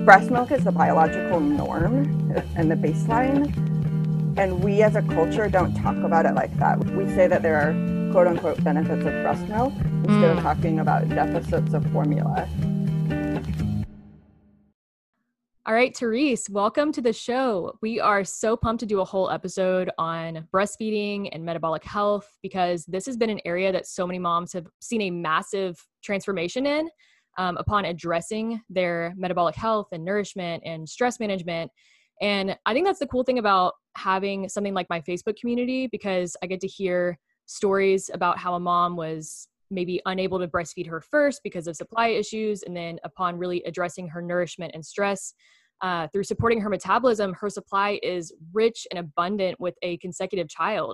breast milk is the biological norm and the baseline. And we as a culture don't talk about it like that. We say that there are quote unquote benefits of breast milk instead of talking about deficits of formula. All right, Therese, welcome to the show. We are so pumped to do a whole episode on breastfeeding and metabolic health because this has been an area that so many moms have seen a massive transformation in upon addressing their metabolic health and nourishment and stress management. And I think that's the cool thing about having something like my Facebook community, because I get to hear stories about how a mom was maybe unable to breastfeed her first because of supply issues. And then upon really addressing her nourishment and stress through supporting her metabolism, her supply is rich and abundant with a consecutive child.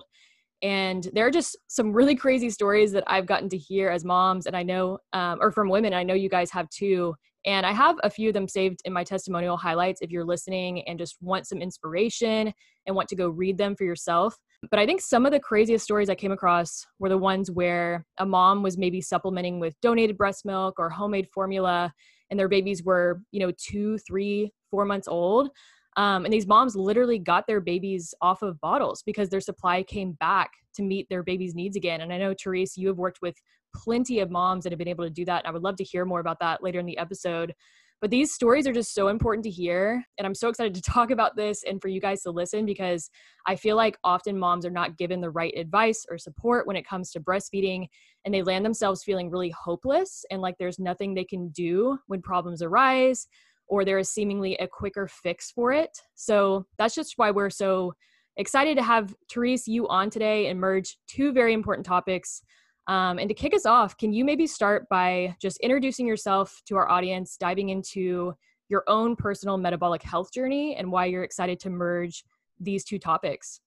And there are just some really crazy stories that I've gotten to hear as moms, and I know, or from women, I know you guys have too. And I have a few of them saved in my testimonial highlights if you're listening and just want some inspiration and want to go read them for yourself. But I think some of the craziest stories I came across were the ones where a mom was maybe supplementing with donated breast milk or homemade formula, and their babies were, 2, 3, 4 months old. And these moms literally got their babies off of bottles because their supply came back to meet their baby's needs again. And I know, Therese, you have worked with plenty of moms that have been able to do that. And I would love to hear more about that later in the episode. But these stories are just so important to hear. And I'm so excited to talk about this and for you guys to listen, because I feel like often moms are not given the right advice or support when it comes to breastfeeding, and they land themselves feeling really hopeless and like there's nothing they can do when problems arise, or there is seemingly a quicker fix for it. So that's just why we're so excited to have Therese, you on today, and merge two very important topics. And to kick us off, can you maybe start by just introducing yourself to our audience, diving into your own personal metabolic health journey and why you're excited to merge these two topics?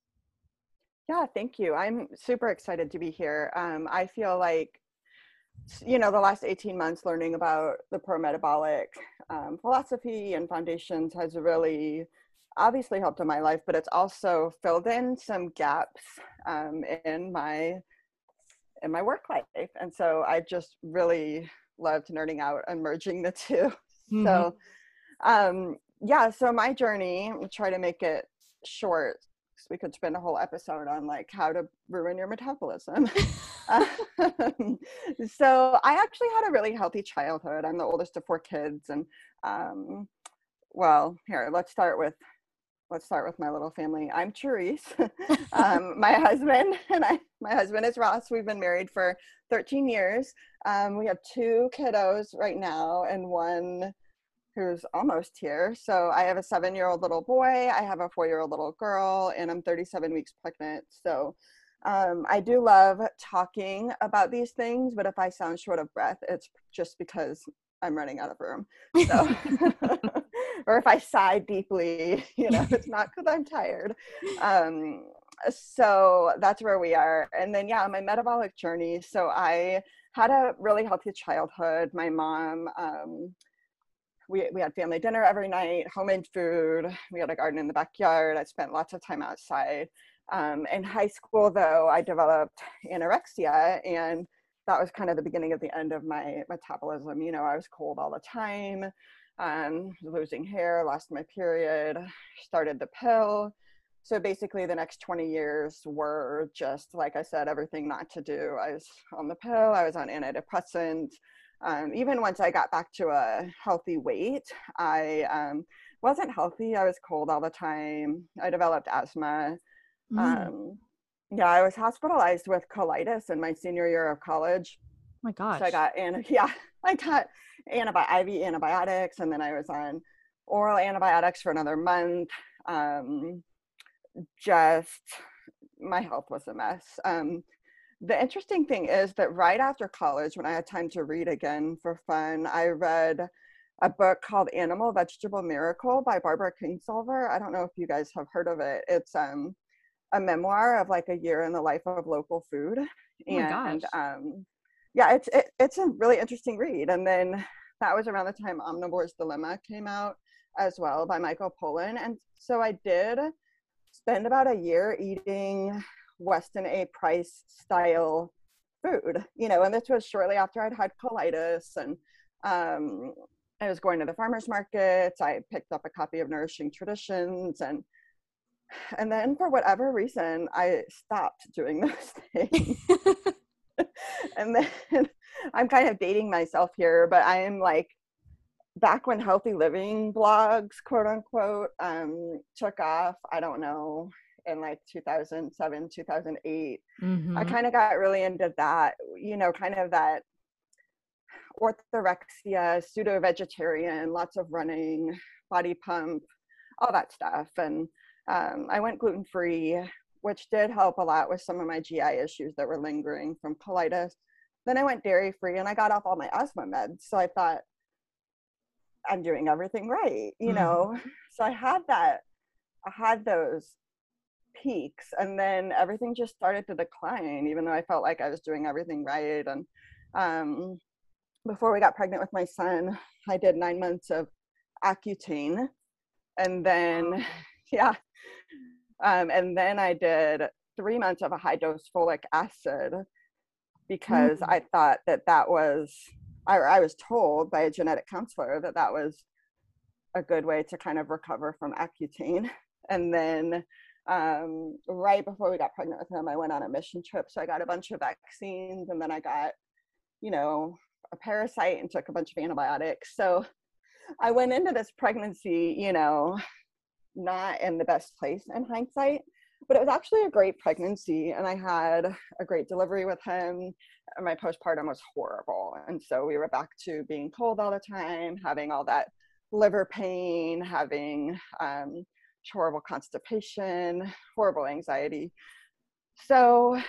Yeah, thank you. I'm super excited to be here. I feel like, the last 18 months learning about the pro-metabolic philosophy and foundations has really obviously helped in my life, but it's also filled in some gaps in my work life. And so I just really loved nerding out and merging the two. Mm-hmm. So so my journey, I'll try to make it short, because we could spend a whole episode on like how to ruin your metabolism. So I actually had a really healthy childhood. I'm the oldest of 4 kids. And here, let's start with my little family. I'm Therese. My husband is Ross. We've been married for 13 years. We have 2 kiddos right now and one who's almost here. So I have a 7-year-old little boy, I have a 4-year-old little girl, and I'm 37 weeks pregnant. So I do love talking about these things, but if I sound short of breath, it's just because I'm running out of room. So, or if I sigh deeply, it's not because I'm tired. So that's where we are. And then, my metabolic journey. So I had a really healthy childhood. My mom, we had family dinner every night, homemade food. We had a garden in the backyard. I spent lots of time outside. In high school, though, I developed anorexia, and that was kind of the beginning of the end of my metabolism. I was cold all the time, losing hair, lost my period, started the pill. So basically the next 20 years were just, like I said, everything not to do. I was on the pill, I was on antidepressants. Even once I got back to a healthy weight, I wasn't healthy. I was cold all the time. I developed asthma. I was hospitalized with colitis in my senior year of college. Oh my gosh. So I got IV antibiotics, and then I was on oral antibiotics for another month. Just my health was a mess. The interesting thing is that right after college, when I had time to read again for fun, I read a book called Animal Vegetable Miracle by Barbara Kingsolver. I don't know if you guys have heard of it. It's a memoir of like a year in the life of local food. Oh my gosh. It's a really interesting read. And then that was around the time Omnivore's Dilemma came out as well by Michael Pollan. And so I did spend about a year eating Weston A. Price style food, and this was shortly after I'd had colitis. And I was going to the farmers markets. I picked up a copy of Nourishing Traditions, and then for whatever reason, I stopped doing those things. And then I'm kind of dating myself here, but I am like back when healthy living blogs, quote unquote, took off, I don't know, in like 2007, 2008. I kind of got really into that, you know, kind of that orthorexia, pseudo-vegetarian, lots of running, body pump, all that stuff. And I went gluten-free, which did help a lot with some of my GI issues that were lingering from colitis. Then I went dairy-free and I got off all my asthma meds. So I thought, I'm doing everything right, you know? So I had those peaks, and then everything just started to decline, even though I felt like I was doing everything right. And before we got pregnant with my son, I did 9 months of Accutane, and then and then I did 3 months of a high dose folic acid, because I thought that was, I was told by a genetic counselor that was a good way to kind of recover from Accutane. And then right before we got pregnant with him, I went on a mission trip. So I got a bunch of vaccines, and then I got, you know, a parasite and took a bunch of antibiotics. So I went into this pregnancy, you know, not in the best place in hindsight, but it was actually a great pregnancy, and I had a great delivery with him. My postpartum was horrible, and so we were back to being cold all the time, having all that liver pain, having horrible constipation, horrible anxiety. So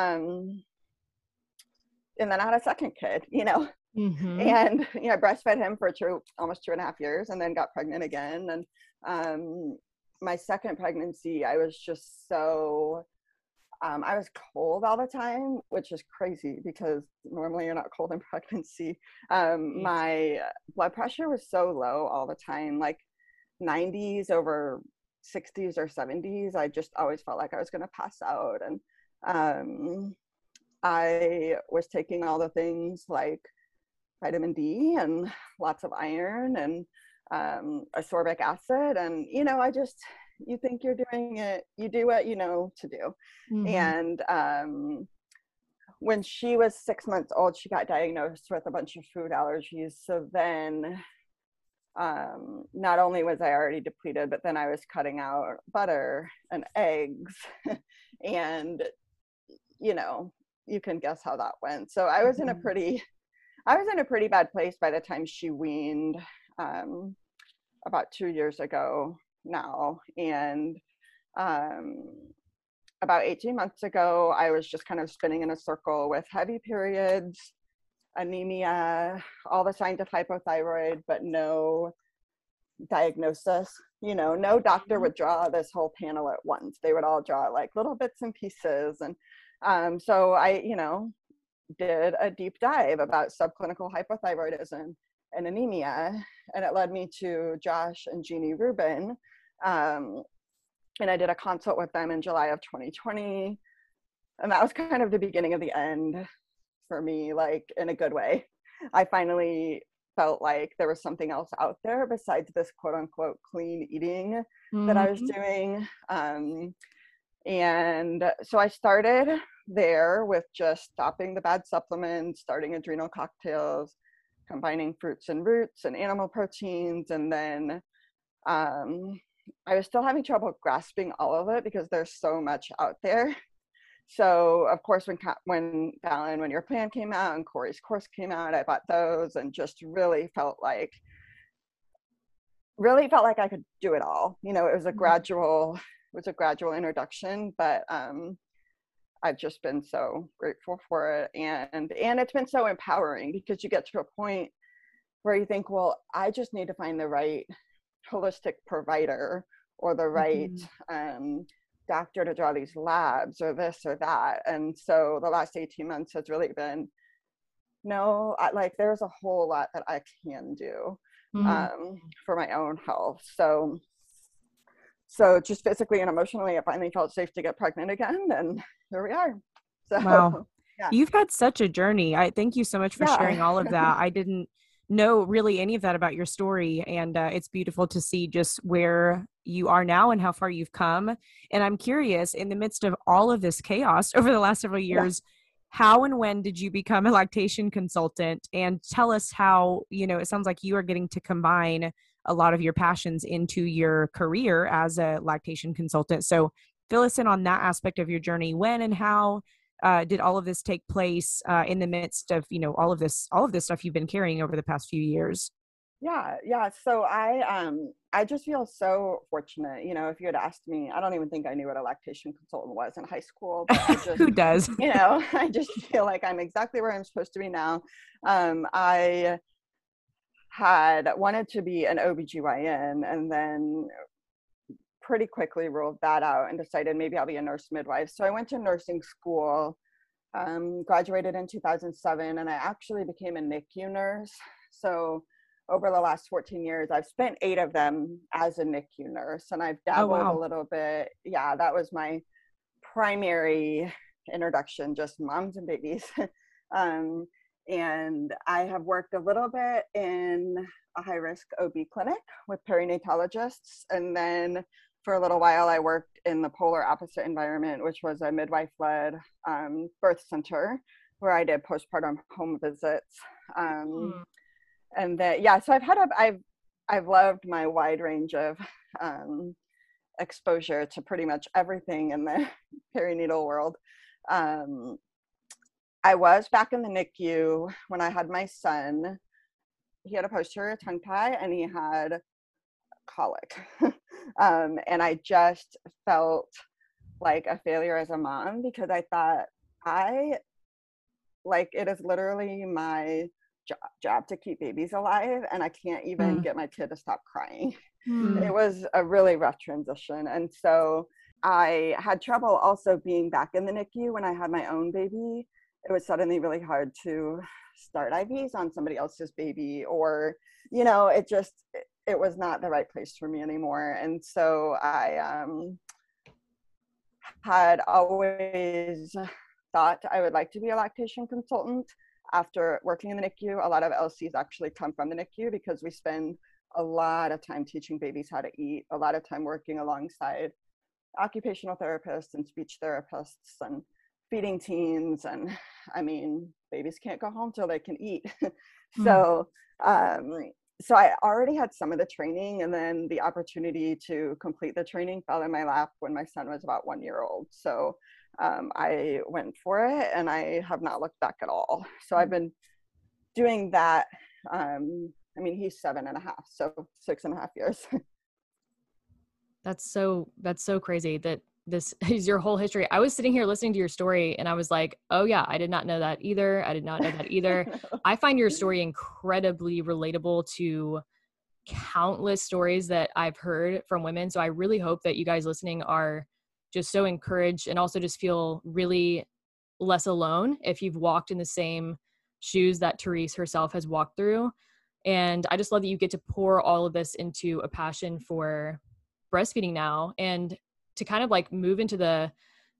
and then I had a second kid, you know, and, you know, I breastfed him for almost 2.5 years, and then got pregnant again. And my second pregnancy, I was just so, I was cold all the time, which is crazy because normally you're not cold in pregnancy. My blood pressure was so low all the time, like 90s over 60s or 70s. I just always felt like I was going to pass out. And I was taking all the things like vitamin D and lots of iron and ascorbic acid. And, you know, you think you're doing it, you do what you know to do. And when she was 6 months old, she got diagnosed with a bunch of food allergies. So then not only was I already depleted, but then I was cutting out butter and eggs. And, you know, you can guess how that went. So I was in a pretty bad place by the time she weaned, about 2 years ago now. And about 18 months ago, I was just kind of spinning in a circle with heavy periods, anemia, all the signs of hypothyroid, but no diagnosis. You know, no doctor would draw this whole panel at once. They would all draw like little bits and pieces. And so I, you know, did a deep dive about subclinical hypothyroidism and anemia, and it led me to Josh and Jeannie Rubin. And I did a consult with them in July of 2020. And that was kind of the beginning of the end for me, like in a good way. I finally felt like there was something else out there besides this quote unquote clean eating that I was doing. And so I started there with just stopping the bad supplements, starting adrenal cocktails, combining fruits and roots and animal proteins. And then I was still having trouble grasping all of it because there's so much out there. So of course, when Fallon, when your plan came out and Corey's course came out, I bought those and just really felt like I could do it all. You know, it was a gradual introduction, but I've just been so grateful for it. And it's been so empowering because you get to a point where you think, well, I just need to find the right holistic provider or the right doctor to draw these labs or this or that. And so the last 18 months has really been, no, there's a whole lot that I can do for my own health. So just physically and emotionally, I finally felt safe to get pregnant again, and here we are. So, wow. Yeah. You've had such a journey. I thank you so much for sharing all of that. I didn't know really any of that about your story. And it's beautiful to see just where you are now and how far you've come. And I'm curious, in the midst of all of this chaos over the last several Yeah. years, how and when did you become a lactation consultant? And tell us how, it sounds like you are getting to combine a lot of your passions into your career as a lactation consultant. So fill us in on that aspect of your journey. When and how did all of this take place in the midst of, all of this stuff you've been carrying over the past few years? Yeah. So I just feel so fortunate. If you had asked me, I don't even think I knew what a lactation consultant was in high school, but I just, Who does? I just feel like I'm exactly where I'm supposed to be now. I had wanted to be an OBGYN and then pretty quickly ruled that out and decided maybe I'll be a nurse midwife. So I went to nursing school, graduated in 2007, and I actually became a NICU nurse. So over the last 14 years, I've spent 8 of them as a NICU nurse, and I've dabbled a little bit. Yeah, that was my primary introduction, just moms and babies. And I have worked a little bit in a high-risk OB clinic with perinatologists, and then for a little while, I worked in the polar opposite environment, which was a midwife-led birth center where I did postpartum home visits. And that, yeah, so I've loved my wide range of exposure to pretty much everything in the perinatal world. I was back in the NICU when I had my son. He had a posterior tongue tie and he had colic. And I just felt like a failure as a mom because I thought it is literally my job to keep babies alive and I can't even get my kid to stop crying. It was a really rough transition. And so I had trouble also being back in the NICU when I had my own baby. It was suddenly really hard to start IVs on somebody else's baby, or, it was not the right place for me anymore. And so I had always thought I would like to be a lactation consultant. After working in the NICU, a lot of LCs actually come from the NICU because we spend a lot of time teaching babies how to eat, a lot of time working alongside occupational therapists and speech therapists and feeding teens. And I mean, babies can't go home till they can eat. So I already had some of the training, and then the opportunity to complete the training fell in my lap when my son was about 1 year old. So I went for it and I have not looked back at all. So I've been doing that. He's 7.5, so 6.5 years. That's so crazy that this is your whole history. I was sitting here listening to your story and I was like, oh yeah, I did not know that either. I find your story incredibly relatable to countless stories that I've heard from women. So I really hope that you guys listening are just so encouraged and also just feel really less alone if you've walked in the same shoes that Therese herself has walked through. And I just love that you get to pour all of this into a passion for breastfeeding now, and to kind of like move into the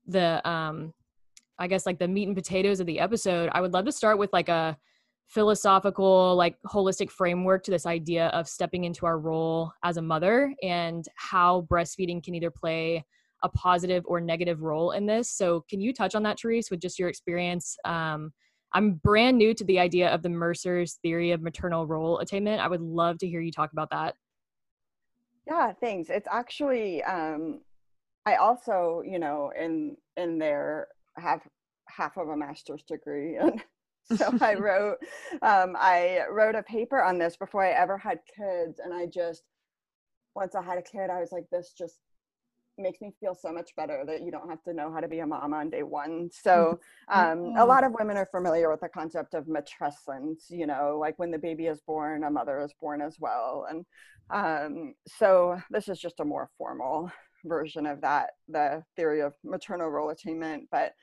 I guess like the meat and potatoes of the episode. I would love to start with like a philosophical, like holistic framework to this idea of stepping into our role as a mother and how breastfeeding can either play a positive or negative role in this. So can you touch on that, Therese, with just your experience? I'm brand new to the idea of the Mercer's theory of maternal role attainment. I would love to hear you talk about that. Yeah, thanks. It's actually, I also, in there have half of a master's degree. And so I wrote a paper on this before I ever had kids. And once I had a kid, I was like, this just makes me feel so much better that you don't have to know how to be a mom on day one. So a lot of women are familiar with the concept of matrescence, like when the baby is born, a mother is born as well. And so this is just a more formal version of that, the theory of maternal role attainment. But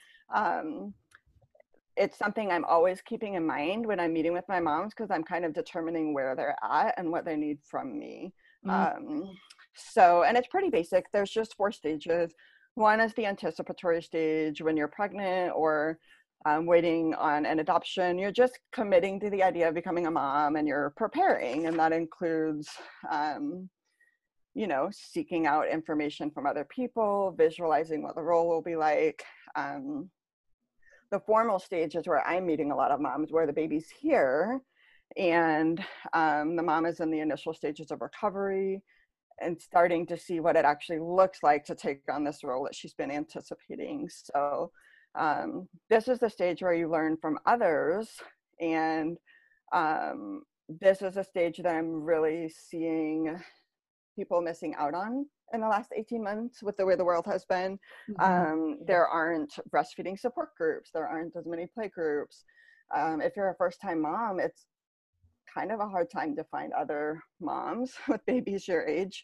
it's something I'm always keeping in mind when I'm meeting with my moms, because I'm kind of determining where they're at and what they need from me. And it's pretty basic. There's just 4 stages. One is the anticipatory stage when you're pregnant or waiting on an adoption. You're just committing to the idea of becoming a mom, and you're preparing. And that includes, seeking out information from other people, visualizing what the role will be like. The formal stage is where I'm meeting a lot of moms where the baby's here and the mom is in the initial stages of recovery and starting to see what it actually looks like to take on this role that she's been anticipating. So this is the stage where you learn from others, and this is a stage that I'm really seeing people missing out on in the last 18 months with the way the world has been. There aren't breastfeeding support groups. There aren't as many play groups. If you're a first-time mom, it's kind of a hard time to find other moms with babies your age.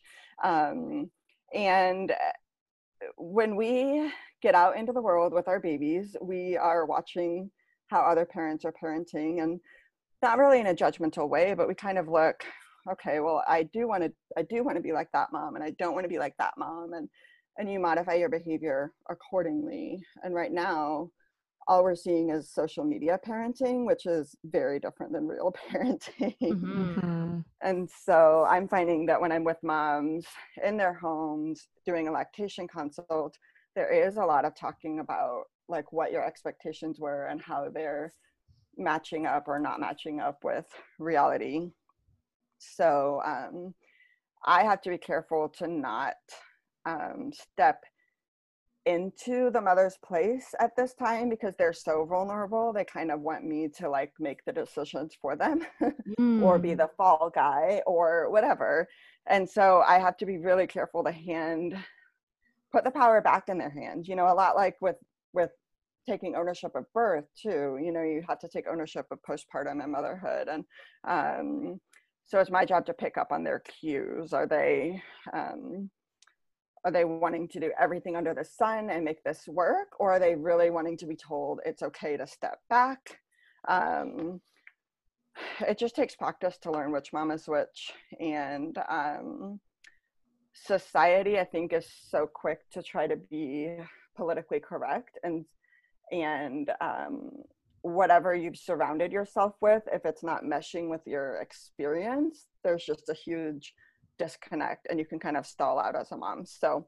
And when we get out into the world with our babies, we are watching how other parents are parenting, and not really in a judgmental way, but we kind of look, okay, well, I do want to be like that mom, and I don't want to be like that mom, and you modify your behavior accordingly. And right now, all we're seeing is social media parenting, which is very different than real parenting. And so I'm finding that when I'm with moms in their homes doing a lactation consult, there is a lot of talking about like what your expectations were and how they're matching up or not matching up with reality. So I have to be careful to not step into the mother's place at this time because they're so vulnerable. They kind of want me to like make the decisions for them or be the fall guy or whatever. And so I have to be really careful to put the power back in their hands, a lot like with taking ownership of birth too. You have to take ownership of postpartum and motherhood. And so it's my job to pick up on their cues. Are they wanting to do everything under the sun and make this work? Or are they really wanting to be told it's okay to step back? It just takes practice to learn which mom is which. And society, I think, is so quick to try to be politically correct. And whatever you've surrounded yourself with, if it's not meshing with your experience, there's just a huge disconnect and you can kind of stall out as a mom. So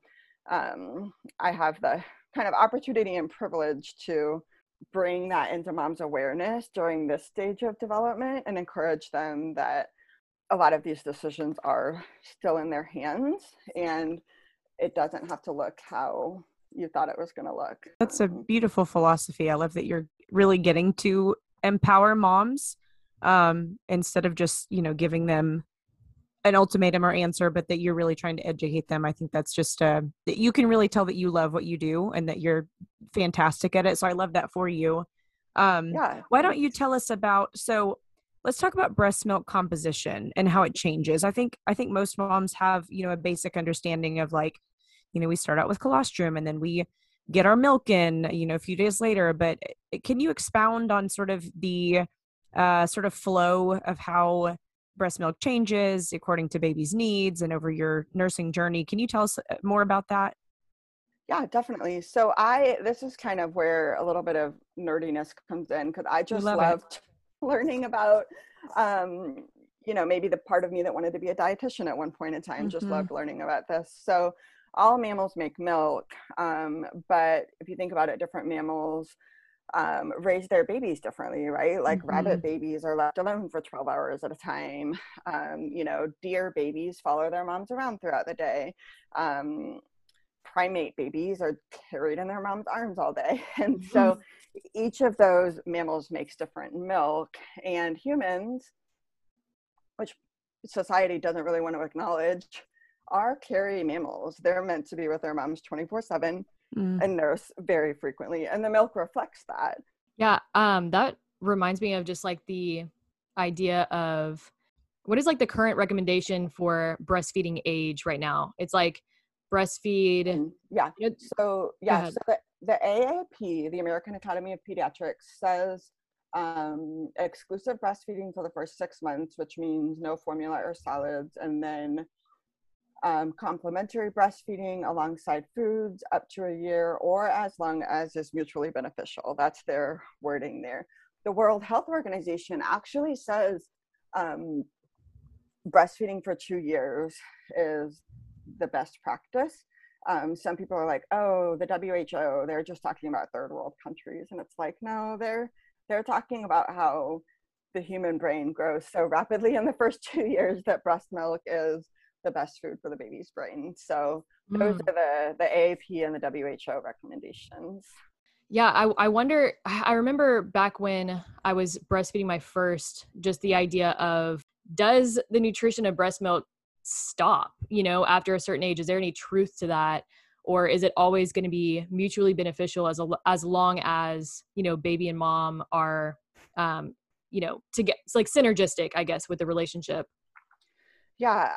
I have the kind of opportunity and privilege to bring that into mom's awareness during this stage of development and encourage them that a lot of these decisions are still in their hands and it doesn't have to look how you thought it was going to look. That's a beautiful philosophy. I love that you're really getting to empower moms instead of just, giving them an ultimatum or answer, but that you're really trying to educate them. I think that's just that you can really tell that you love what you do and that you're fantastic at it. So I love that for you. Why don't you tell us so let's talk about breast milk composition and how it changes. I think most moms have, a basic understanding of like, we start out with colostrum and then we get our milk in, a few days later, but can you expound on sort of the sort of flow of how breast milk changes according to baby's needs and over your nursing journey? Can you tell us more about that? Yeah, definitely. So this is kind of where a little bit of nerdiness comes in because I just loved learning about, maybe the part of me that wanted to be a dietitian at one point in time, just loved learning about this. So all mammals make milk, but if you think about it, different mammals raise their babies differently, right? Like rabbit babies are left alone for 12 hours at a time. Deer babies follow their moms around throughout the day. Primate babies are carried in their mom's arms all day. And so each of those mammals makes different milk, and humans, which society doesn't really want to acknowledge, are carry mammals. They're meant to be with their moms 24/7 and nurse very frequently. And the milk reflects that. Yeah. That reminds me of just like the idea of what is like the current recommendation for breastfeeding age right now? It's like breastfeed. So the AAP, the American Academy of Pediatrics, says exclusive breastfeeding for the first 6 months, which means no formula or solids, and then complementary breastfeeding alongside foods up to a year or as long as is mutually beneficial. That's their wording there. The World Health Organization actually says breastfeeding for 2 years is the best practice. Some people are like, oh, the WHO, they're just talking about third world countries. And it's like, no, they're talking about how the human brain grows so rapidly in the first 2 years that breast milk is the best food for the baby's brain. So those are the AAP and the WHO recommendations. Yeah, I wonder, I remember back when I was breastfeeding my first, just the idea of, does the nutrition of breast milk stop, after a certain age? Is there any truth to that? Or is it always going to be mutually beneficial as long as, baby and mom are, to get, it's like synergistic, I guess, with the relationship? Yeah,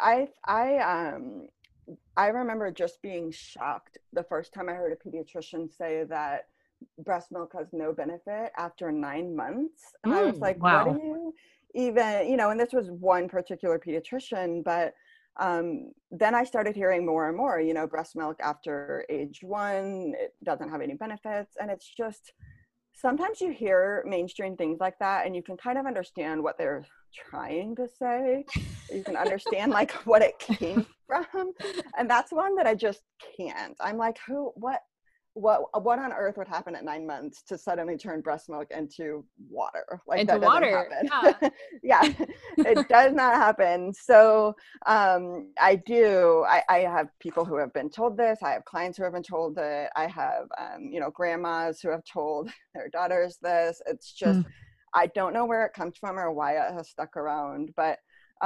I remember just being shocked the first time I heard a pediatrician say that breast milk has no benefit after 9 months. And I was like, wow. what do you even, and this was one particular pediatrician, but then I started hearing more and more, breast milk after age 1, it doesn't have any benefits. And it's just, sometimes you hear mainstream things like that and you can kind of understand what they're trying to say. You can understand like what it came from. And that's one that I just can't. I'm like, what on earth would happen at 9 months to suddenly turn breast milk into water? Like into that doesn't water. happen. Yeah, it does not happen. So I have people who have been told this. I have clients who have been told it. I have, grandmas who have told their daughters this. It's just, I don't know where it comes from or why it has stuck around. But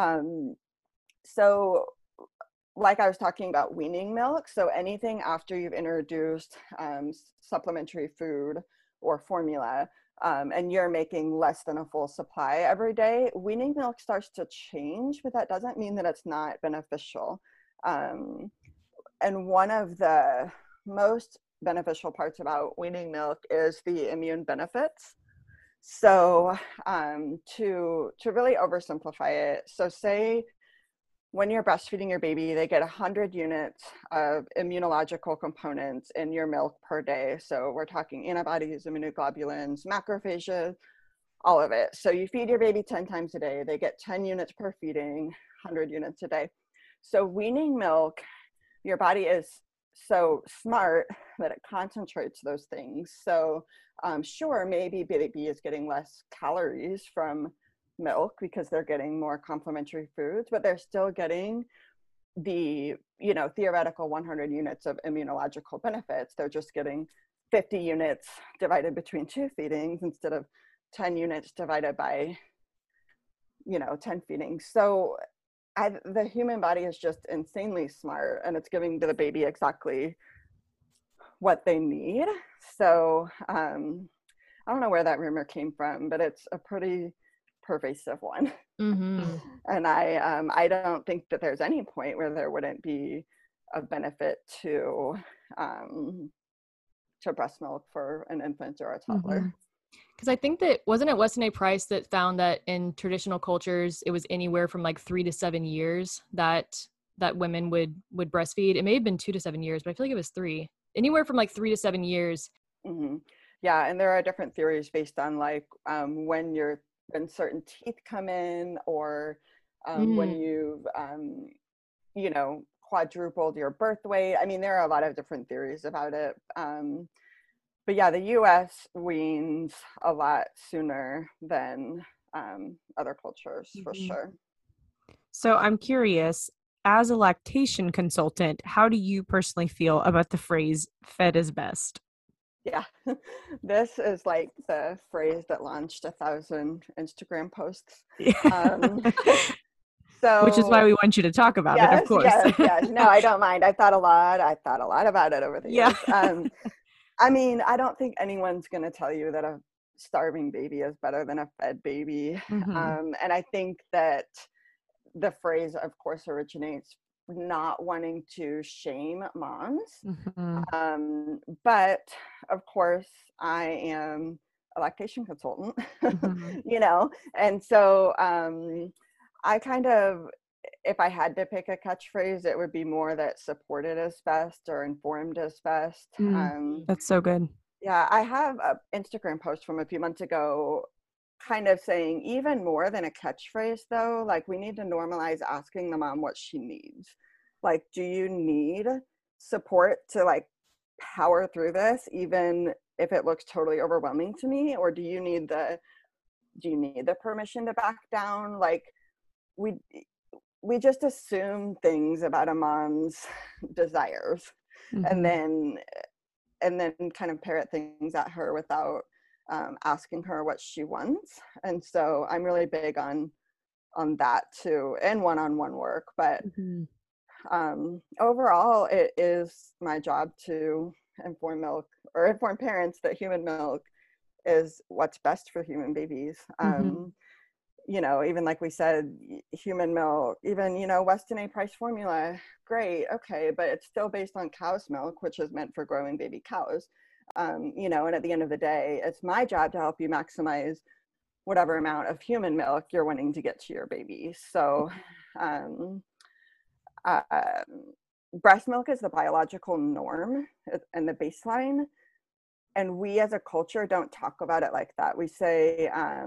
so like I was talking about weaning milk, so anything after you've introduced supplementary food or formula, and you're making less than a full supply every day, weaning milk starts to change, but that doesn't mean that it's not beneficial. And one of the most beneficial parts about weaning milk is the immune benefits. So to really oversimplify it, so say when you're breastfeeding your baby, they get 100 units of immunological components in your milk per day. So we're talking antibodies, immunoglobulins, macrophages, all of it. So you feed your baby 10 times a day. They get 10 units per feeding, 100 units a day. So weaning milk, your body is so smart that it concentrates those things. So sure, maybe baby is getting less calories from milk because they're getting more complementary foods, but they're still getting the theoretical 100 units of immunological benefits. They're just getting 50 units divided between 2 feedings instead of 10 units divided by 10 feedings. So the human body is just insanely smart, and it's giving to the baby exactly what they need. So I don't know where that rumor came from, but it's a pretty pervasive one. And I don't think that there's any point where there wouldn't be a benefit to breast milk for an infant or a toddler. Because I think that, wasn't it Weston A. Price that found that in traditional cultures it was anywhere from like 3 to 7 years that women would breastfeed? It may have been 2 to 7 years, but I feel like it was 3, anywhere from like 3 to 7 years. Yeah, and there are different theories based on like when certain teeth come in, or when you've quadrupled your birth weight. I mean, there are a lot of different theories about it. But yeah, the US weans a lot sooner than other cultures, for sure. So I'm curious, as a lactation consultant, how do you personally feel about the phrase "fed is best"? Yeah, this is like the phrase that launched 1,000 Instagram posts. So, which is why we want you to talk about it, of course. Yes. No, I don't mind. I thought a lot about it over the years. I mean, I don't think anyone's going to tell you that a starving baby is better than a fed baby. And I think that the phrase, of course, originates not wanting to shame moms. But of course, I am a lactation consultant, and so I kind of if I had to pick a catchphrase, it would be more that supported is best or informed is best. That's so good. Yeah, I have an Instagram post from a few months ago kind of saying even more than a catchphrase though, like we need to normalize asking the mom what she needs. Like, do you need support to like power through this, even if it looks totally overwhelming to me? Or do you need the permission to back down? Like we just assume things about a mom's desires and then kind of parrot things at her without asking her what she wants. And so I'm really big on that too, and one-on-one work. But overall, it is my job to inform parents that human milk is what's best for human babies. You know, even like we said, human milk, even, you know, Weston A. Price formula, great, okay, but it's still based on cow's milk, which is meant for growing baby cows. You know, and at the end of the day, it's my job to help you maximize whatever amount of human milk you're wanting to get to your baby. So breast milk is the biological norm and the baseline. And we as a culture don't talk about it like that. We say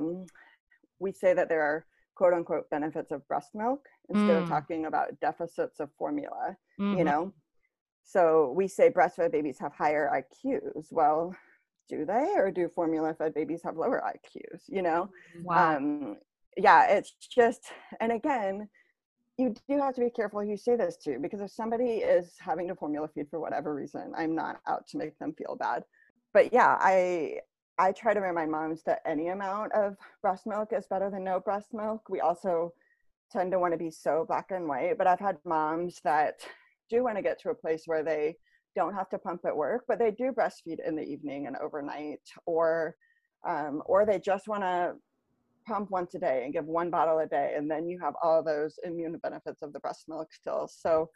that there are quote unquote benefits of breast milk instead of talking about deficits of formula, you know? So we say breastfed babies have higher IQs. Well, do they, or do formula fed babies have lower IQs, you know? Wow. Yeah, it's just, and again, you do have to be careful who you say this to, because if somebody is having to formula feed for whatever reason, I'm not out to make them feel bad. But yeah, I try to remind moms that any amount of breast milk is better than no breast milk. We also tend to want to be so black and white, but I've had moms that do want to get to a place where they don't have to pump at work, but they do breastfeed in the evening and overnight, or they just want to pump once a day and give 1 bottle a day, and then you have all those immune benefits of the breast milk still. So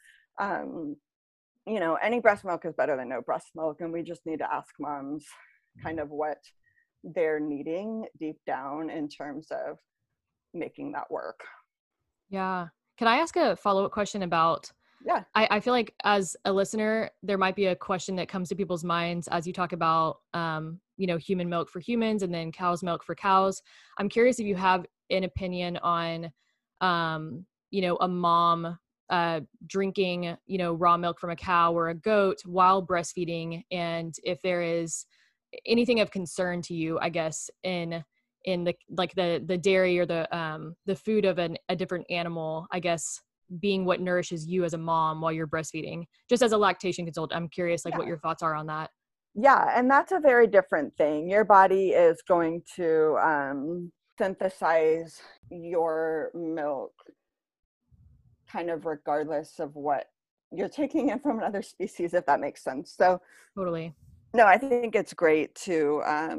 you know, any breast milk is better than no breast milk, and we just need to ask moms kind of what they're needing deep down in terms of making that work. Yeah. Can I ask a follow-up question about, yeah, I feel like as a listener, there might be a question that comes to people's minds as you talk about, you know, human milk for humans and then cow's milk for cows. I'm curious if you have an opinion on, you know, a mom drinking, you know, raw milk from a cow or a goat while breastfeeding, and if there is anything of concern to you, I guess, in the like the dairy or the food of a different animal, I guess, being what nourishes you as a mom while you're breastfeeding. Just as a lactation consultant, I'm curious like what your thoughts are on that. Yeah, and that's a very different thing. Your body is going to synthesize your milk kind of regardless of what you're taking in from another species, if that makes sense. So Totally. no, I think it's great to I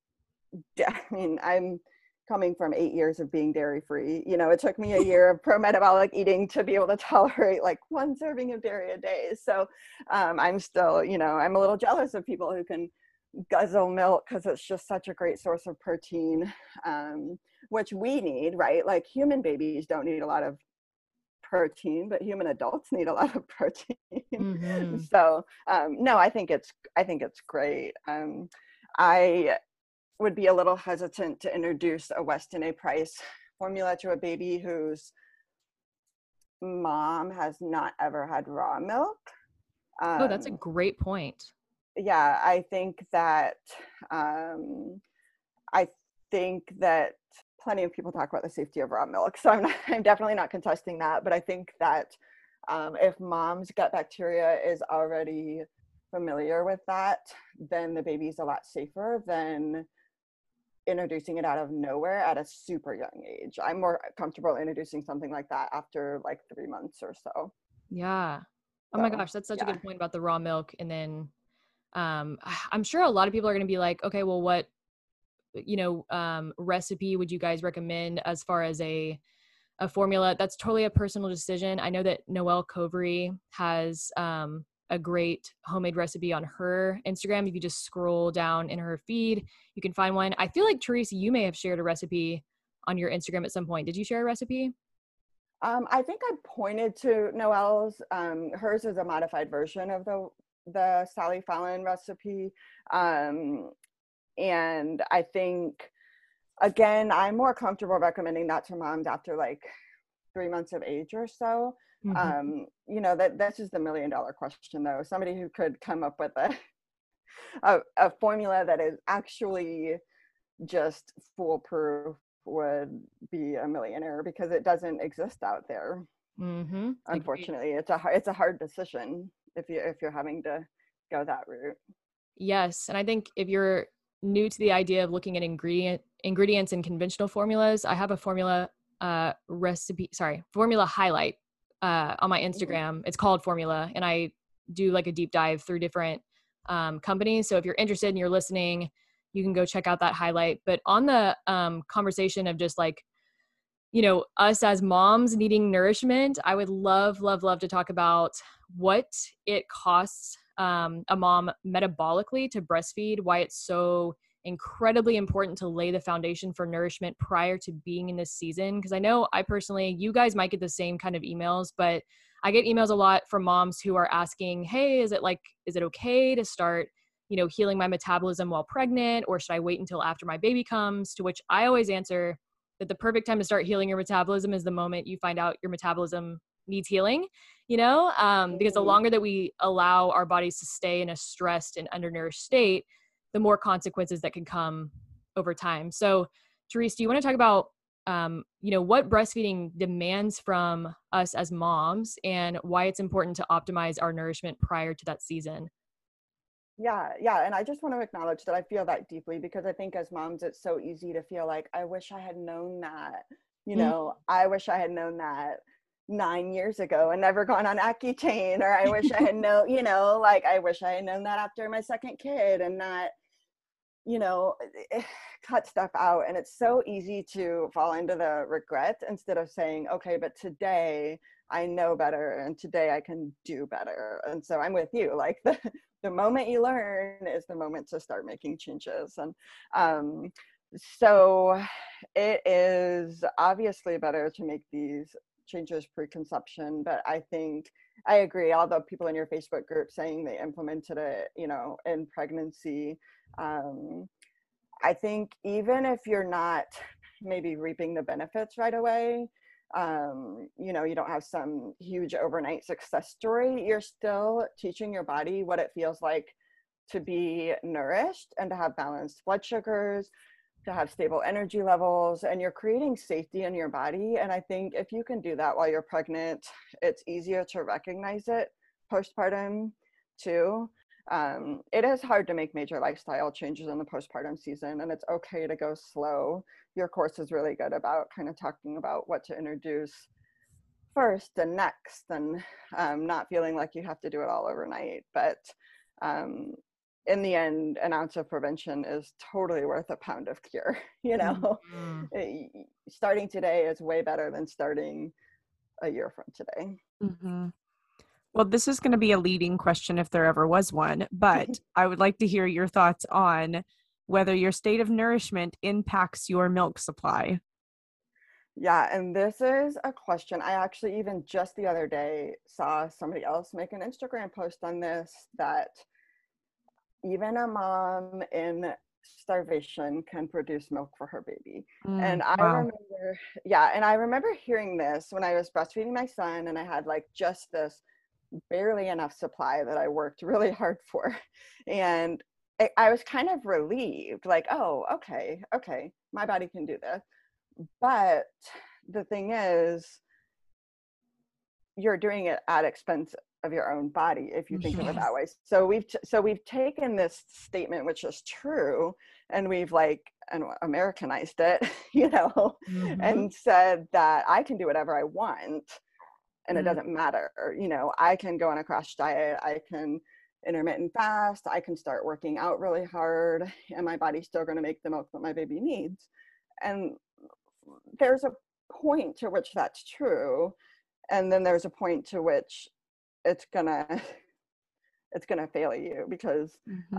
mean, I'm coming from 8 years of being dairy free. You know, it took me a year of pro-metabolic eating to be able to tolerate like 1 serving of dairy a day. So I'm still, you know, I'm a little jealous of people who can guzzle milk because it's just such a great source of protein, which we need, right? Like human babies don't need a lot of protein, but human adults need a lot of protein. So no, I think it's great. I would be a little hesitant to introduce a Weston A. Price formula to a baby whose mom has not ever had raw milk. Oh, that's a great point. Yeah, I think that plenty of people talk about the safety of raw milk, so I'm definitely not contesting that. But I think that if mom's gut bacteria is already familiar with that, then the baby's a lot safer than introducing it out of nowhere at a super young age. I'm more comfortable introducing something like that after like 3 months or so. Yeah. Oh my gosh, that's such a good point about the raw milk. And then I'm sure a lot of people are going to be like, okay, well, what, you know, recipe would you guys recommend as far as a formula? That's totally a personal decision. I know that Noelle Covery has a great homemade recipe on her Instagram. If you just scroll down in her feed, you can find one. I feel like, Teresa, you may have shared a recipe on your Instagram at some point. Did you share a recipe? I think I pointed to Noelle's. Hers is a modified version of the Sally Fallon recipe. And I think, again, I'm more comfortable recommending that to moms after like 3 months of age or so. Mm-hmm. You know, that this is the $1 million question though. Somebody who could come up with a formula that is actually just foolproof would be a millionaire, because it doesn't exist out there. Mm-hmm. Unfortunately, it's a hard decision if you're having to go that route. Yes, and I think if you're new to the idea of looking at ingredients in conventional formulas, I have a formula formula highlight on my Instagram. It's called Formula, and I do like a deep dive through different companies. So if you're interested and you're listening, you can go check out that highlight. But on the conversation of just like, you know, us as moms needing nourishment, I would love to talk about what it costs a mom metabolically to breastfeed, why it's so incredibly important to lay the foundation for nourishment prior to being in this season. Because I know I personally, you guys might get the same kind of emails, but I get emails a lot from moms who are asking, hey, is it okay to start, you know, healing my metabolism while pregnant, or should I wait until after my baby comes? To which I always answer that the perfect time to start healing your metabolism is the moment you find out your metabolism needs healing, you know, because the longer that we allow our bodies to stay in a stressed and undernourished state, the more consequences that can come over time. So, Therese, do you want to talk about, you know, what breastfeeding demands from us as moms and why it's important to optimize our nourishment prior to that season? Yeah. And I just want to acknowledge that I feel that deeply, because I think as moms, it's so easy to feel like, I wish I had known that, you know, I wish I had known that 9 years ago and never gone on Accutane, or I wish I had known, you know, like I wish I had known that after my second kid, and not, you know, cut stuff out. And it's so easy to fall into the regret instead of saying, okay, but today I know better and today I can do better. And so I'm with you, like the moment you learn is the moment to start making changes. And so it is obviously better to make these changes pre-conception, but I think I agree, although people in your Facebook group saying they implemented it, you know, in pregnancy, I think even if you're not maybe reaping the benefits right away, you know, you don't have some huge overnight success story, you're still teaching your body what it feels like to be nourished and to have balanced blood sugars, to have stable energy levels, and you're creating safety in your body. And I think if you can do that while you're pregnant, it's easier to recognize it postpartum too. It is hard to make major lifestyle changes in the postpartum season, and it's okay to go slow. Your course is really good about kind of talking about what to introduce first and next, and not feeling like you have to do it all overnight. But in the end, an ounce of prevention is totally worth a pound of cure. You know, starting today is way better than starting a year from today. Mm-hmm. Well, this is going to be a leading question if there ever was one, but I would like to hear your thoughts on whether your state of nourishment impacts your milk supply. Yeah, and this is a question I actually even just the other day saw somebody else make an Instagram post on this, that even a mom in starvation can produce milk for her baby. And I Wow. remember, yeah, and I remember hearing this when I was breastfeeding my son, and I had like just this barely enough supply that I worked really hard for. And I was kind of relieved, like, oh, okay, my body can do this. But the thing is, you're doing it at expense of your own body, if you think of it that way. So we've taken this statement, which is true, and we've like Americanized it, you know, and said that I can do whatever I want and it doesn't matter. You know, I can go on a crash diet, I can intermittent fast, I can start working out really hard, and my body's still going to make the milk that my baby needs. And there's a point to which that's true, and then there's a point to which it's gonna fail you, because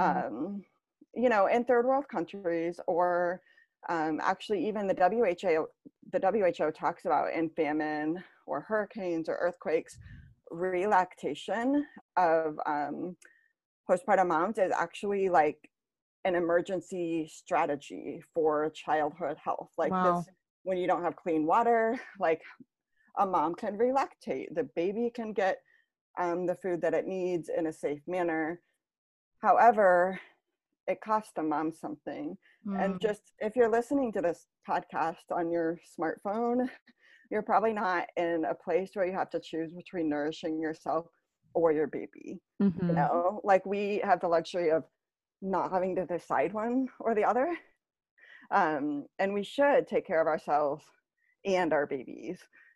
you know, in third world countries, or actually even the WHO talks about in famine or hurricanes or earthquakes, relactation of postpartum moms is actually like an emergency strategy for childhood health. Like Wow. this, when you don't have clean water, like a mom can relactate. The baby can get the food that it needs in a safe manner. However, it costs the mom something. And just if you're listening to this podcast on your smartphone, you're probably not in a place where you have to choose between nourishing yourself or your baby. You know, like we have the luxury of not having to decide one or the other. And we should take care of ourselves and our babies.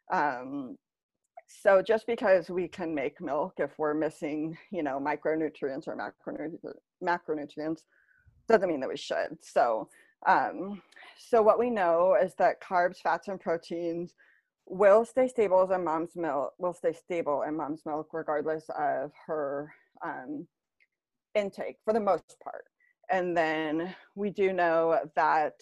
So just because we can make milk if we're missing, you know, micronutrients or macronutrients doesn't mean that we should. So what we know is that carbs, fats, and proteins will stay stable in mom's milk, regardless of her intake for the most part. And then we do know that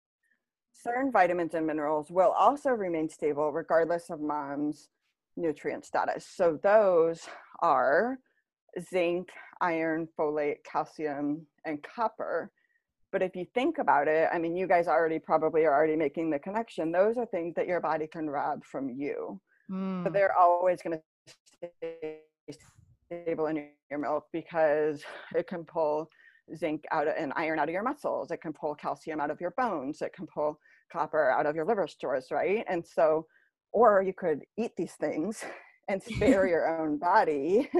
certain vitamins and minerals will also remain stable regardless of mom's nutrient status. So those are zinc, iron, folate, calcium, and copper. But if you think about it, I mean, you guys probably are already making the connection. Those are things that your body can rob from you. But they're always going to stay stable in your milk because it can pull zinc out and iron out of your muscles. It can pull calcium out of your bones. It can pull copper out of your liver stores, right? And so, or you could eat these things and spare your own body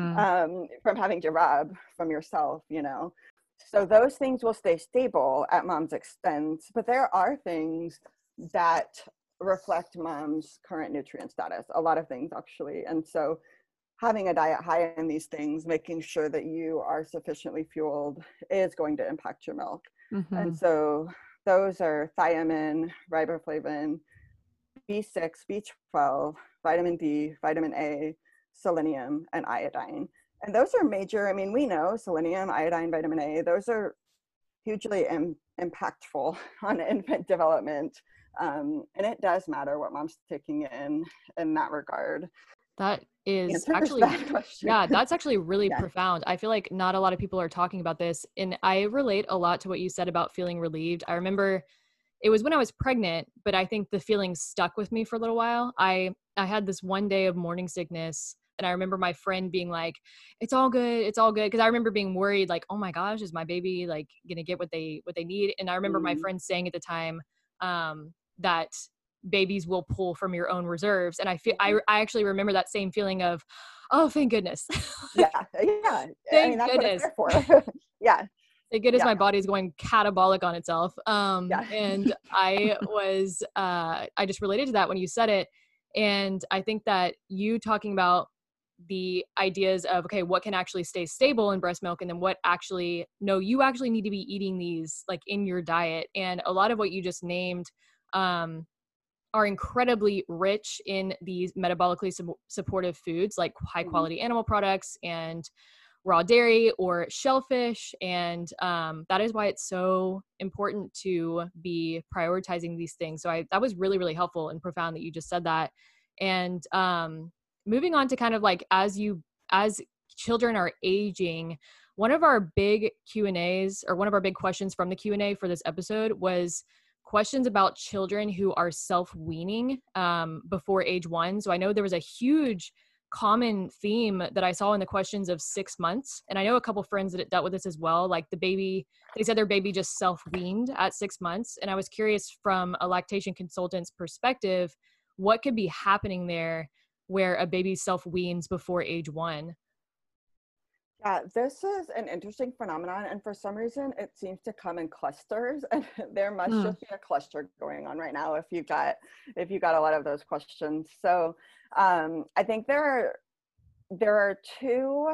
from having to rob from yourself, you know. So those things will stay stable at mom's expense, but there are things that reflect mom's current nutrient status, a lot of things actually. And so having a diet high in these things, making sure that you are sufficiently fueled is going to impact your milk. And so those are thiamine, riboflavin, B6, B12, vitamin D, vitamin A, selenium, and iodine. And those are major. I mean, we know selenium, iodine, vitamin A, those are hugely impactful on infant development. And it does matter what mom's taking in that regard. That is Answers actually, that question. yeah, that's actually really Yeah. profound. I feel like not a lot of people are talking about this. And I relate a lot to what you said about feeling relieved. I remember it was when I was pregnant, but I think the feeling stuck with me for a little while. I had this one day of morning sickness, and I remember my friend being like, it's all good. It's all good. Because I remember being worried, like, oh my gosh, is my baby like gonna get what they need? And I remember my friend saying at the time that babies will pull from your own reserves. And I actually remember that same feeling of, oh, thank goodness. Yeah. I mean, that's goodness. what it's there for. Yeah. Thank goodness my body's going catabolic on itself. And I just related to that when you said it. And I think that you talking about the ideas of, okay, what can actually stay stable in breast milk, and then what actually, no, you actually need to be eating these like in your diet. And a lot of what you just named are incredibly rich in these metabolically supportive foods, like high quality animal products and raw dairy or shellfish. And that is why it's so important to be prioritizing these things. So that was really, really helpful and profound that you just said that. And moving on to kind of like, as children are aging, one of our big Q&As, or one of our big questions from the Q&A for this episode, was questions about children who are self-weaning before age 1. So I know there was a huge common theme that I saw in the questions of 6 months. And I know a couple friends that dealt with this as well. Like they said their baby just self-weaned at 6 months. And I was curious, from a lactation consultant's perspective, what could be happening there where a baby self-weans before age 1? Yeah, this is an interesting phenomenon, and for some reason it seems to come in clusters, and there must just be a cluster going on right now if you got a lot of those questions. So I think there are two